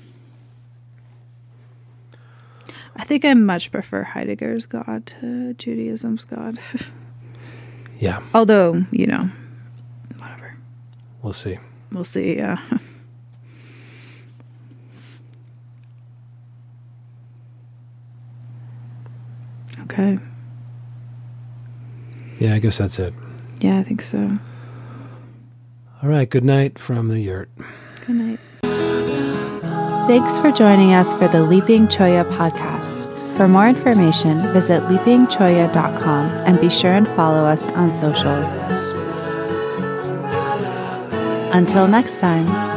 I think I much prefer Heidegger's God to Judaism's God. Yeah. Although, you know, whatever. We'll see. We'll see, yeah. Okay. Yeah, I guess that's it. Yeah, I think so. All right. Good night from the yurt. Good night. Thanks for joining us for the Leaping Choya podcast. For more information, visit leaping choya dot com and be sure and follow us on socials. Until next time.